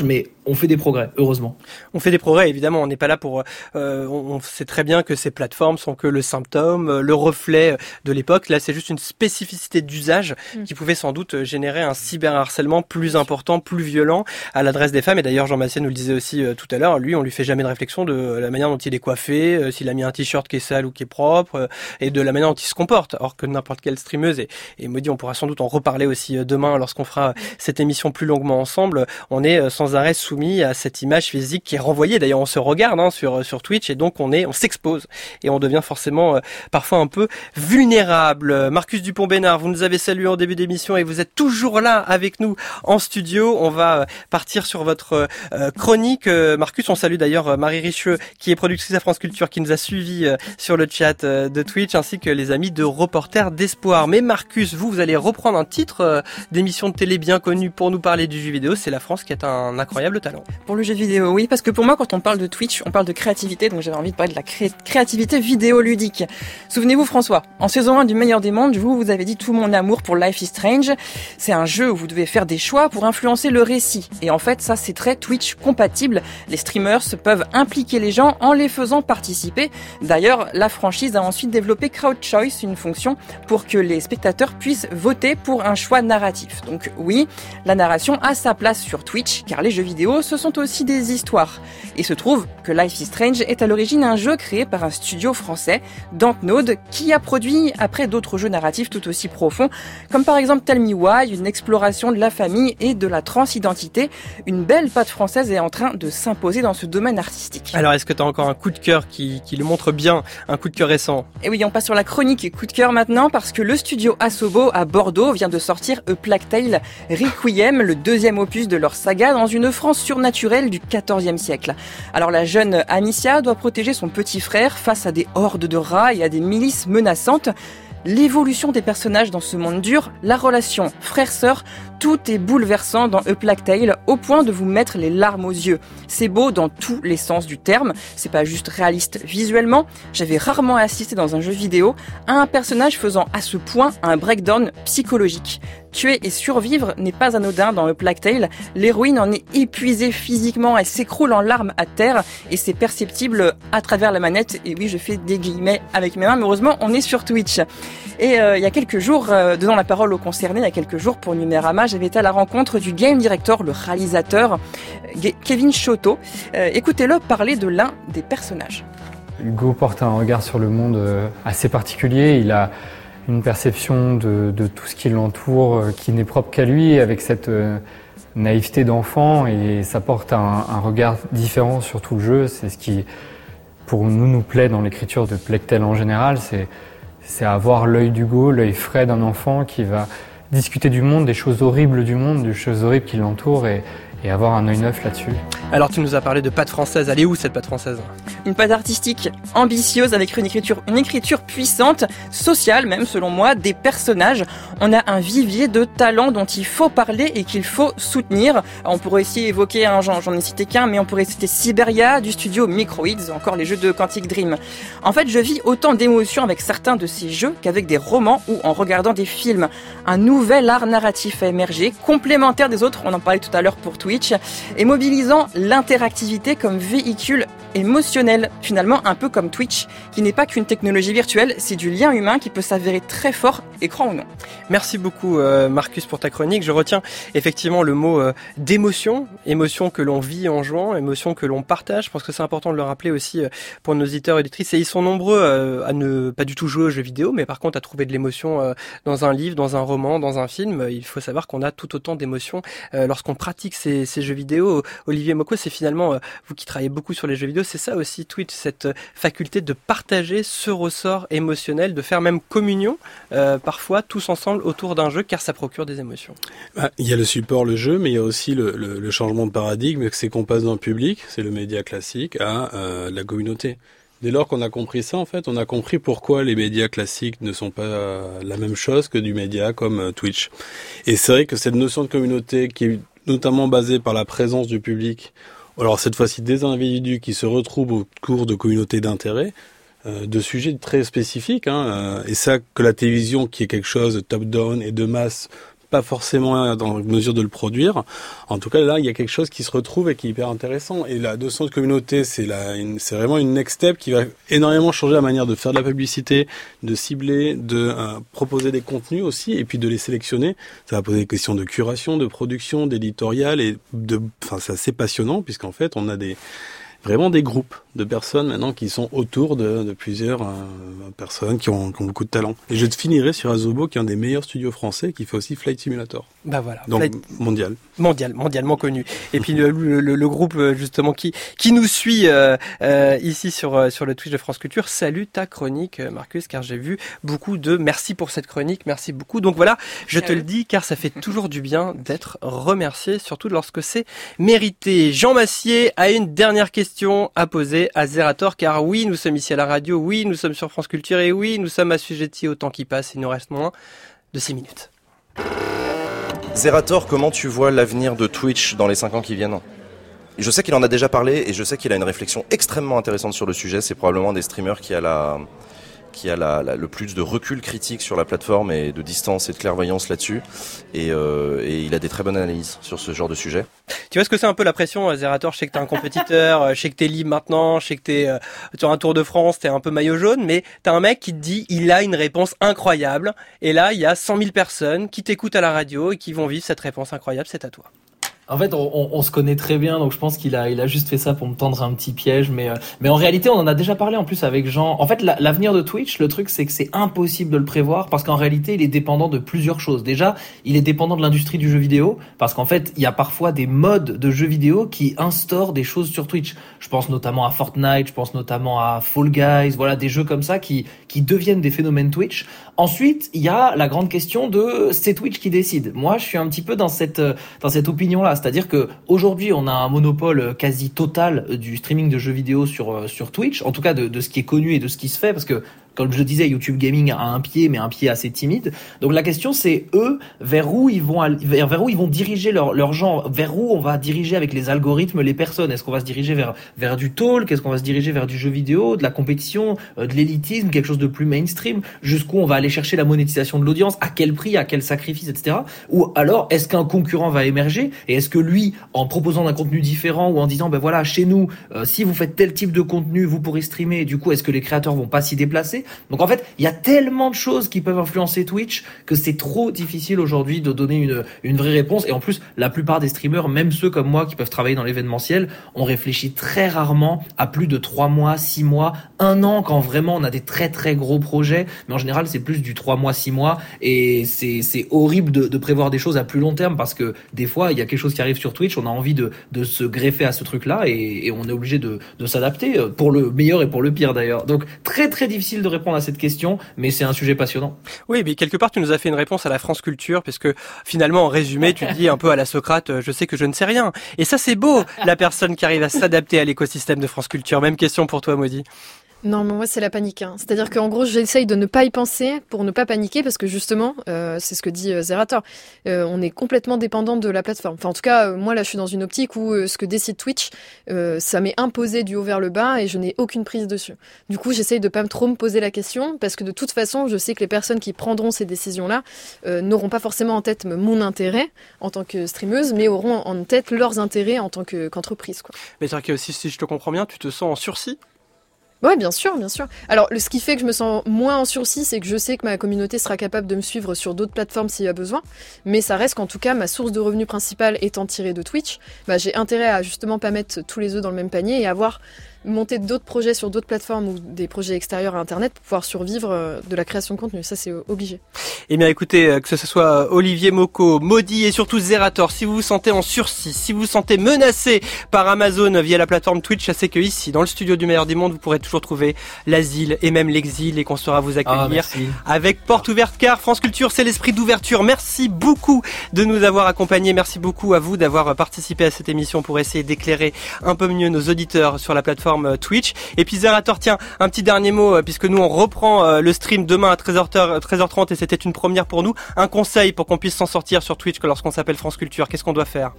on fait des progrès, heureusement. On fait des progrès, évidemment. On n'est pas là pour... Euh, on, on sait très bien que ces plateformes sont que le symptôme, le reflet de l'époque. Là, c'est juste une spécificité d'usage mmh. qui pouvait sans doute générer un cyberharcèlement plus important, plus violent à l'adresse des femmes. Et d'ailleurs, Jean Massier nous le disait aussi euh, tout à l'heure, lui, on lui fait jamais de réflexion de la manière dont il est coiffé, euh, s'il a mis un t-shirt qui est sale ou qui est propre, euh, et de la manière dont il se comporte. Or que n'importe quelle streameuse, et, et Maudit, on pourra sans doute en reparler aussi demain lorsqu'on fera cette émission plus longuement ensemble, on est sans arrêt soumis à cette image physique qui est renvoyée. D'ailleurs, on se regarde hein, sur sur Twitch et donc on est, on s'expose et on devient forcément euh, parfois un peu vulnérable. Marcus Dupont-Bénard, vous nous avez salué en début d'émission et vous êtes toujours là avec nous en studio. On va partir sur votre euh, chronique. Euh, Marcus, on salue d'ailleurs Marie Richeux qui est productrice à France Culture, qui nous a suivis euh, sur le chat euh, de Twitch, ainsi que les amis de Reporters d'Espoir. Mais Marcus, vous, vous allez reprendre un titre euh, d'émission de télé bien connue pour nous parler du jeu vidéo. C'est La France qui a un incroyable talent. Pour le jeu vidéo, oui, parce que pour moi, quand on parle de Twitch, on parle de créativité, donc j'avais envie de parler de la cré- créativité vidéoludique. Souvenez-vous, François, en saison un du Meilleur des Mondes, vous, vous avez dit tout mon amour pour Life is Strange. C'est un jeu où vous devez faire des choix pour influencer le récit. Et en fait, ça, c'est très Twitch compatible. Les streamers peuvent impliquer les gens en les faisant participer. D'ailleurs, la franchise a ensuite développé Crowd Choice, une fonction pour que les spectateurs puissent voter pour un choix narratif. Donc oui, la narration a sa place sur Twitch, car les jeux vidéo, ce sont aussi des histoires. Et se trouve que Life is Strange est à l'origine un jeu créé par un studio français, Dontnod, qui a produit après d'autres jeux narratifs tout aussi profonds, comme par exemple Tell Me Why, une exploration de la famille et de la transidentité. Une belle patte française est en train de s'imposer dans ce domaine artistique. Alors, est-ce que tu as encore un coup de cœur qui, qui le montre bien, un coup de cœur récent? Et oui, on passe sur la chronique coup de cœur maintenant, parce que le studio Asobo à Bordeaux vient de sortir A Plague Tale Requiem, le deuxième opus de leur saga dans une France surnaturelle du quatorzième siècle. Alors la jeune Amicia doit protéger son petit frère face à des hordes de rats et à des milices menaçantes. L'évolution des personnages dans ce monde dur, la relation frère-sœur, tout est bouleversant dans A Plague Tale au point de vous mettre les larmes aux yeux. C'est beau dans tous les sens du terme, c'est pas juste réaliste visuellement. J'avais rarement assisté dans un jeu vidéo à un personnage faisant à ce point un breakdown psychologique. Tuer et survivre n'est pas anodin dans A Plague Tale. L'héroïne en est épuisée physiquement, elle s'écroule en larmes à terre et c'est perceptible à travers la manette. Et oui, je fais des guillemets avec mes mains, mais heureusement, on est sur Twitch. Et euh, il y a quelques jours, euh, donnant la parole aux concernés, il y a quelques jours pour Numérama, j'avais été à la rencontre du game director, le réalisateur, euh, Kevin Choteau. Euh, écoutez-le parler de l'un des personnages. Hugo porte un regard sur le monde euh, assez particulier. Il a une perception de, de tout ce qui l'entoure euh, qui n'est propre qu'à lui, avec cette euh, naïveté d'enfant, et ça porte un, un regard différent sur tout le jeu. C'est ce qui, pour nous, nous plaît dans l'écriture de Plague Tale en général, c'est, c'est avoir l'œil d'Hugo, l'œil frais d'un enfant qui va discuter du monde, des choses horribles du monde, des choses horribles qui l'entourent, et, et avoir un œil neuf là-dessus. Alors tu nous as parlé de patte française, elle est où cette patte française? Une patte artistique ambitieuse avec une écriture, une écriture puissante, sociale même selon moi, des personnages. On a un vivier de talents dont il faut parler et qu'il faut soutenir. On pourrait aussi évoquer, hein, j'en, j'en ai cité qu'un, mais on pourrait citer Siberia du studio Microids, encore les jeux de Quantic Dream. En fait, je vis autant d'émotions avec certains de ces jeux qu'avec des romans ou en regardant des films. Un nouvel art narratif a émergé, complémentaire des autres, on en parlait tout à l'heure pour Twitch, et mobilisant l'interactivité comme véhicule émotionnel, finalement un peu comme Twitch, qui n'est pas qu'une technologie virtuelle, c'est du lien humain qui peut s'avérer très fort, écran ou non. Merci beaucoup euh, Marcus pour ta chronique. Je retiens effectivement le mot euh, d'émotion, émotion que l'on vit en jouant, émotion que l'on partage. Je pense que c'est important de le rappeler aussi euh, pour nos auditeurs et auditrices, et ils sont nombreux euh, à ne pas du tout jouer aux jeux vidéo, mais par contre à trouver de l'émotion euh, dans un livre, dans un roman, dans un film. Il faut savoir qu'on a tout autant d'émotions euh, lorsqu'on pratique ces, ces jeux vidéo. Olivier Mocco, c'est finalement, euh, vous qui travaillez beaucoup sur les jeux vidéo, c'est ça aussi Twitch, cette faculté de partager ce ressort émotionnel, de faire même communion, euh, parfois tous ensemble autour d'un jeu, car ça procure des émotions. Ah, il y a le support, le jeu, mais il y a aussi le, le, le changement de paradigme, c'est qu'on passe d'un public, c'est le média classique, à euh, la communauté. Dès lors qu'on a compris ça, en fait, on a compris pourquoi les médias classiques ne sont pas euh, la même chose que du média comme euh, Twitch. Et c'est vrai que cette notion de communauté, qui est notamment basée par la présence du public, alors cette fois-ci des individus qui se retrouvent au cours de communautés d'intérêt, euh, de sujets très spécifiques, hein, euh, et ça que la télévision, qui est quelque chose de top-down et de masse, pas forcément dans mesure de le produire. En tout cas, là, il y a quelque chose qui se retrouve et qui est hyper intéressant. Et la notion de communauté, c'est la, une, c'est vraiment une next step qui va énormément changer la manière de faire de la publicité, de cibler, de euh, proposer des contenus aussi, et puis de les sélectionner. Ça va poser des questions de curation, de production, d'éditorial, et de, enfin, c'est assez passionnant puisqu'en fait, on a des vraiment des groupes de personnes maintenant qui sont autour de, de plusieurs euh, personnes qui ont, qui ont beaucoup de talent. Et je finirai sur Asobo, qui est un des meilleurs studios français, qui fait aussi Flight Simulator. Bah voilà. Donc Flight... mondial. Mondial, mondialement connu. Et puis le, le, le, le groupe justement qui qui nous suit euh, euh, ici sur sur le Twitch de France Culture salue ta chronique, Marcus, car j'ai vu beaucoup de merci pour cette chronique, merci beaucoup. Donc voilà, je te le dis, car ça fait toujours du bien d'être remercié, surtout lorsque c'est mérité. Jean Massier a une dernière question à poser à Zerator, car oui, nous sommes ici à la radio, oui, nous sommes sur France Culture, et oui, nous sommes assujettis au temps qui passe. Il nous reste moins de six minutes. Zerator, comment tu vois l'avenir de Twitch dans les cinq ans qui viennent ? Je sais qu'il en a déjà parlé et je sais qu'il a une réflexion extrêmement intéressante sur le sujet. C'est probablement un des streamers qui a la... qui a la, la, le plus de recul critique sur la plateforme et de distance et de clairvoyance là-dessus. Et, euh, et il a des très bonnes analyses sur ce genre de sujet. Tu vois ce que c'est un peu la pression, Zerator? Je sais que t'es un compétiteur, je sais que t'es libre maintenant, je sais que t'es euh, sur un Tour de France, t'es un peu maillot jaune, mais t'as un mec qui te dit il a une réponse incroyable. Et là, il y a cent mille personnes qui t'écoutent à la radio et qui vont vivre cette réponse incroyable. C'est à toi. En fait, on, on, on se connaît très bien, donc je pense qu'il a, il a juste fait ça pour me tendre un petit piège. Mais, euh, mais en réalité, on en a déjà parlé en plus avec Jean. En fait, la, l'avenir de Twitch, le truc, c'est que c'est impossible de le prévoir parce qu'en réalité, il est dépendant de plusieurs choses. Déjà, il est dépendant de l'industrie du jeu vidéo parce qu'en fait, il y a parfois des modes de jeux vidéo qui instaurent des choses sur Twitch. Je pense notamment à Fortnite, je pense notamment à Fall Guys, voilà, des jeux comme ça qui, qui deviennent des phénomènes Twitch. Ensuite, il y a la grande question de c'est Twitch qui décide. Moi, je suis un petit peu dans cette, dans cette opinion-là. C'est-à-dire que aujourd'hui, on a un monopole quasi total du streaming de jeux vidéo sur sur Twitch, en tout cas de, de ce qui est connu et de ce qui se fait, parce que comme je le disais, YouTube Gaming a un pied, mais un pied assez timide. Donc la question, c'est eux, vers où ils vont, vers, vers où ils vont diriger leur, leur genre, vers où on va diriger avec les algorithmes les personnes. Est-ce qu'on va se diriger vers, vers du talk? Est-ce qu'on va se diriger vers du jeu vidéo, de la compétition, de l'élitisme, quelque chose de plus mainstream? Jusqu'où on va aller chercher la monétisation de l'audience? À quel prix? À quel sacrifice, et cetera. Ou alors, est-ce qu'un concurrent va émerger? Et est-ce que lui, en proposant un contenu différent ou en disant, ben voilà, chez nous, euh, si vous faites tel type de contenu, vous pourrez streamer. Et du coup, est-ce que les créateurs vont pas s'y déplacer? Donc en fait, il y a tellement de choses qui peuvent influencer Twitch que c'est trop difficile aujourd'hui de donner une une vraie réponse. Et en plus, la plupart des streamers, même ceux comme moi qui peuvent travailler dans l'événementiel, on réfléchit très rarement à plus de trois mois, six mois, un an quand vraiment on a des très très gros projets. Mais en général, c'est plus du trois mois, six mois. Et c'est c'est horrible de, de prévoir des choses à plus long terme parce que des fois, il y a quelque chose qui arrive sur Twitch, on a envie de de se greffer à ce truc-là et, et on est obligé de de s'adapter pour le meilleur et pour le pire d'ailleurs. Donc très très difficile de répondre à cette question, mais c'est un sujet passionnant. Oui, mais quelque part, tu nous as fait une réponse à la France Culture, parce que finalement, en résumé, tu dis un peu à la Socrate, je sais que je ne sais rien. Et ça, c'est beau, la personne qui arrive à s'adapter à l'écosystème de France Culture. Même question pour toi, Maudit. Non, mais moi, c'est la panique. Hein. C'est-à-dire qu'en gros, j'essaye de ne pas y penser pour ne pas paniquer parce que justement, euh, c'est ce que dit euh, Zerator, euh, on est complètement dépendant de la plateforme. Enfin, en tout cas, euh, moi, là, je suis dans une optique où euh, ce que décide Twitch, euh, ça m'est imposé du haut vers le bas et je n'ai aucune prise dessus. Du coup, j'essaye de pas trop me poser la question parce que de toute façon, je sais que les personnes qui prendront ces décisions-là euh, n'auront pas forcément en tête mon intérêt en tant que streameuse, mais auront en tête leurs intérêts en tant que, qu'entreprise, quoi. Mais c'est-à-dire que si, si je te comprends bien, tu te sens en sursis? Ouais, bien sûr, bien sûr. Alors, le, ce qui fait que je me sens moins en sursis, c'est que je sais que ma communauté sera capable de me suivre sur d'autres plateformes s'il y a besoin. Mais ça reste qu'en tout cas, ma source de revenus principale étant tirée de Twitch, bah, j'ai intérêt à justement pas mettre tous les œufs dans le même panier et avoir monter d'autres projets sur d'autres plateformes ou des projets extérieurs à Internet pour pouvoir survivre de la création de contenu. Ça, c'est obligé. Eh bien, écoutez, que ce soit Olivier Mocco, Maudit et surtout Zerator, si vous vous sentez en sursis, si vous vous sentez menacé par Amazon via la plateforme Twitch, sachez que ici, dans le studio du meilleur des mondes, vous pourrez toujours trouver l'asile et même l'exil et qu'on saura vous accueillir ah, avec porte ouverte, car France Culture, c'est l'esprit d'ouverture. Merci beaucoup de nous avoir accompagnés. Merci beaucoup à vous d'avoir participé à cette émission pour essayer d'éclairer un peu mieux nos auditeurs sur la plateforme Twitch. Et puis Zerator, tiens, un petit dernier mot, puisque nous on reprend le stream demain à treize heures trente et c'était une première pour nous. Un conseil pour qu'on puisse s'en sortir sur Twitch que lorsqu'on s'appelle France Culture, qu'est-ce qu'on doit faire ?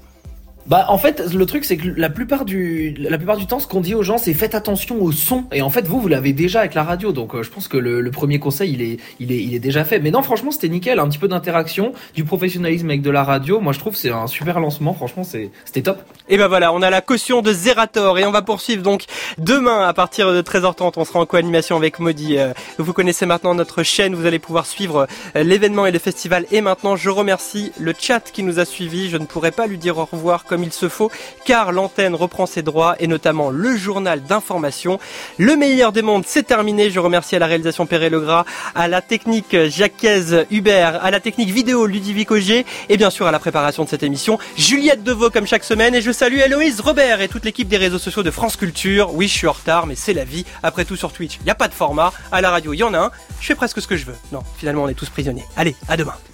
Bah en fait le truc c'est que la plupart du la plupart du temps ce qu'on dit aux gens c'est faites attention au son et en fait vous vous l'avez déjà avec la radio donc euh, je pense que le, le premier conseil il est il est il est déjà fait mais non franchement c'était nickel un petit peu d'interaction du professionnalisme avec de la radio moi je trouve que c'est un super lancement franchement c'est c'était top. Et ben voilà on a la caution de Zerator et on va poursuivre donc demain à partir de treize heures trente on sera en co-animation avec Maudie euh, vous connaissez maintenant notre chaîne vous allez pouvoir suivre euh, l'événement et le festival et maintenant je remercie le chat qui nous a suivis je ne pourrais pas lui dire au revoir comme il se faut, car l'antenne reprend ses droits et notamment le journal d'information. Le meilleur des mondes, c'est terminé. Je remercie à la réalisation Perret Legras, à la technique Jacques Hubert, à la technique vidéo Ludovic Auger et bien sûr à la préparation de cette émission Juliette Deveau comme chaque semaine et je salue Héloïse Robert et toute l'équipe des réseaux sociaux de France Culture. Oui, je suis en retard, mais c'est la vie. Après tout sur Twitch, il n'y a pas de format. À la radio, il y en a un. Je fais presque ce que je veux. Non, finalement, on est tous prisonniers. Allez, à demain.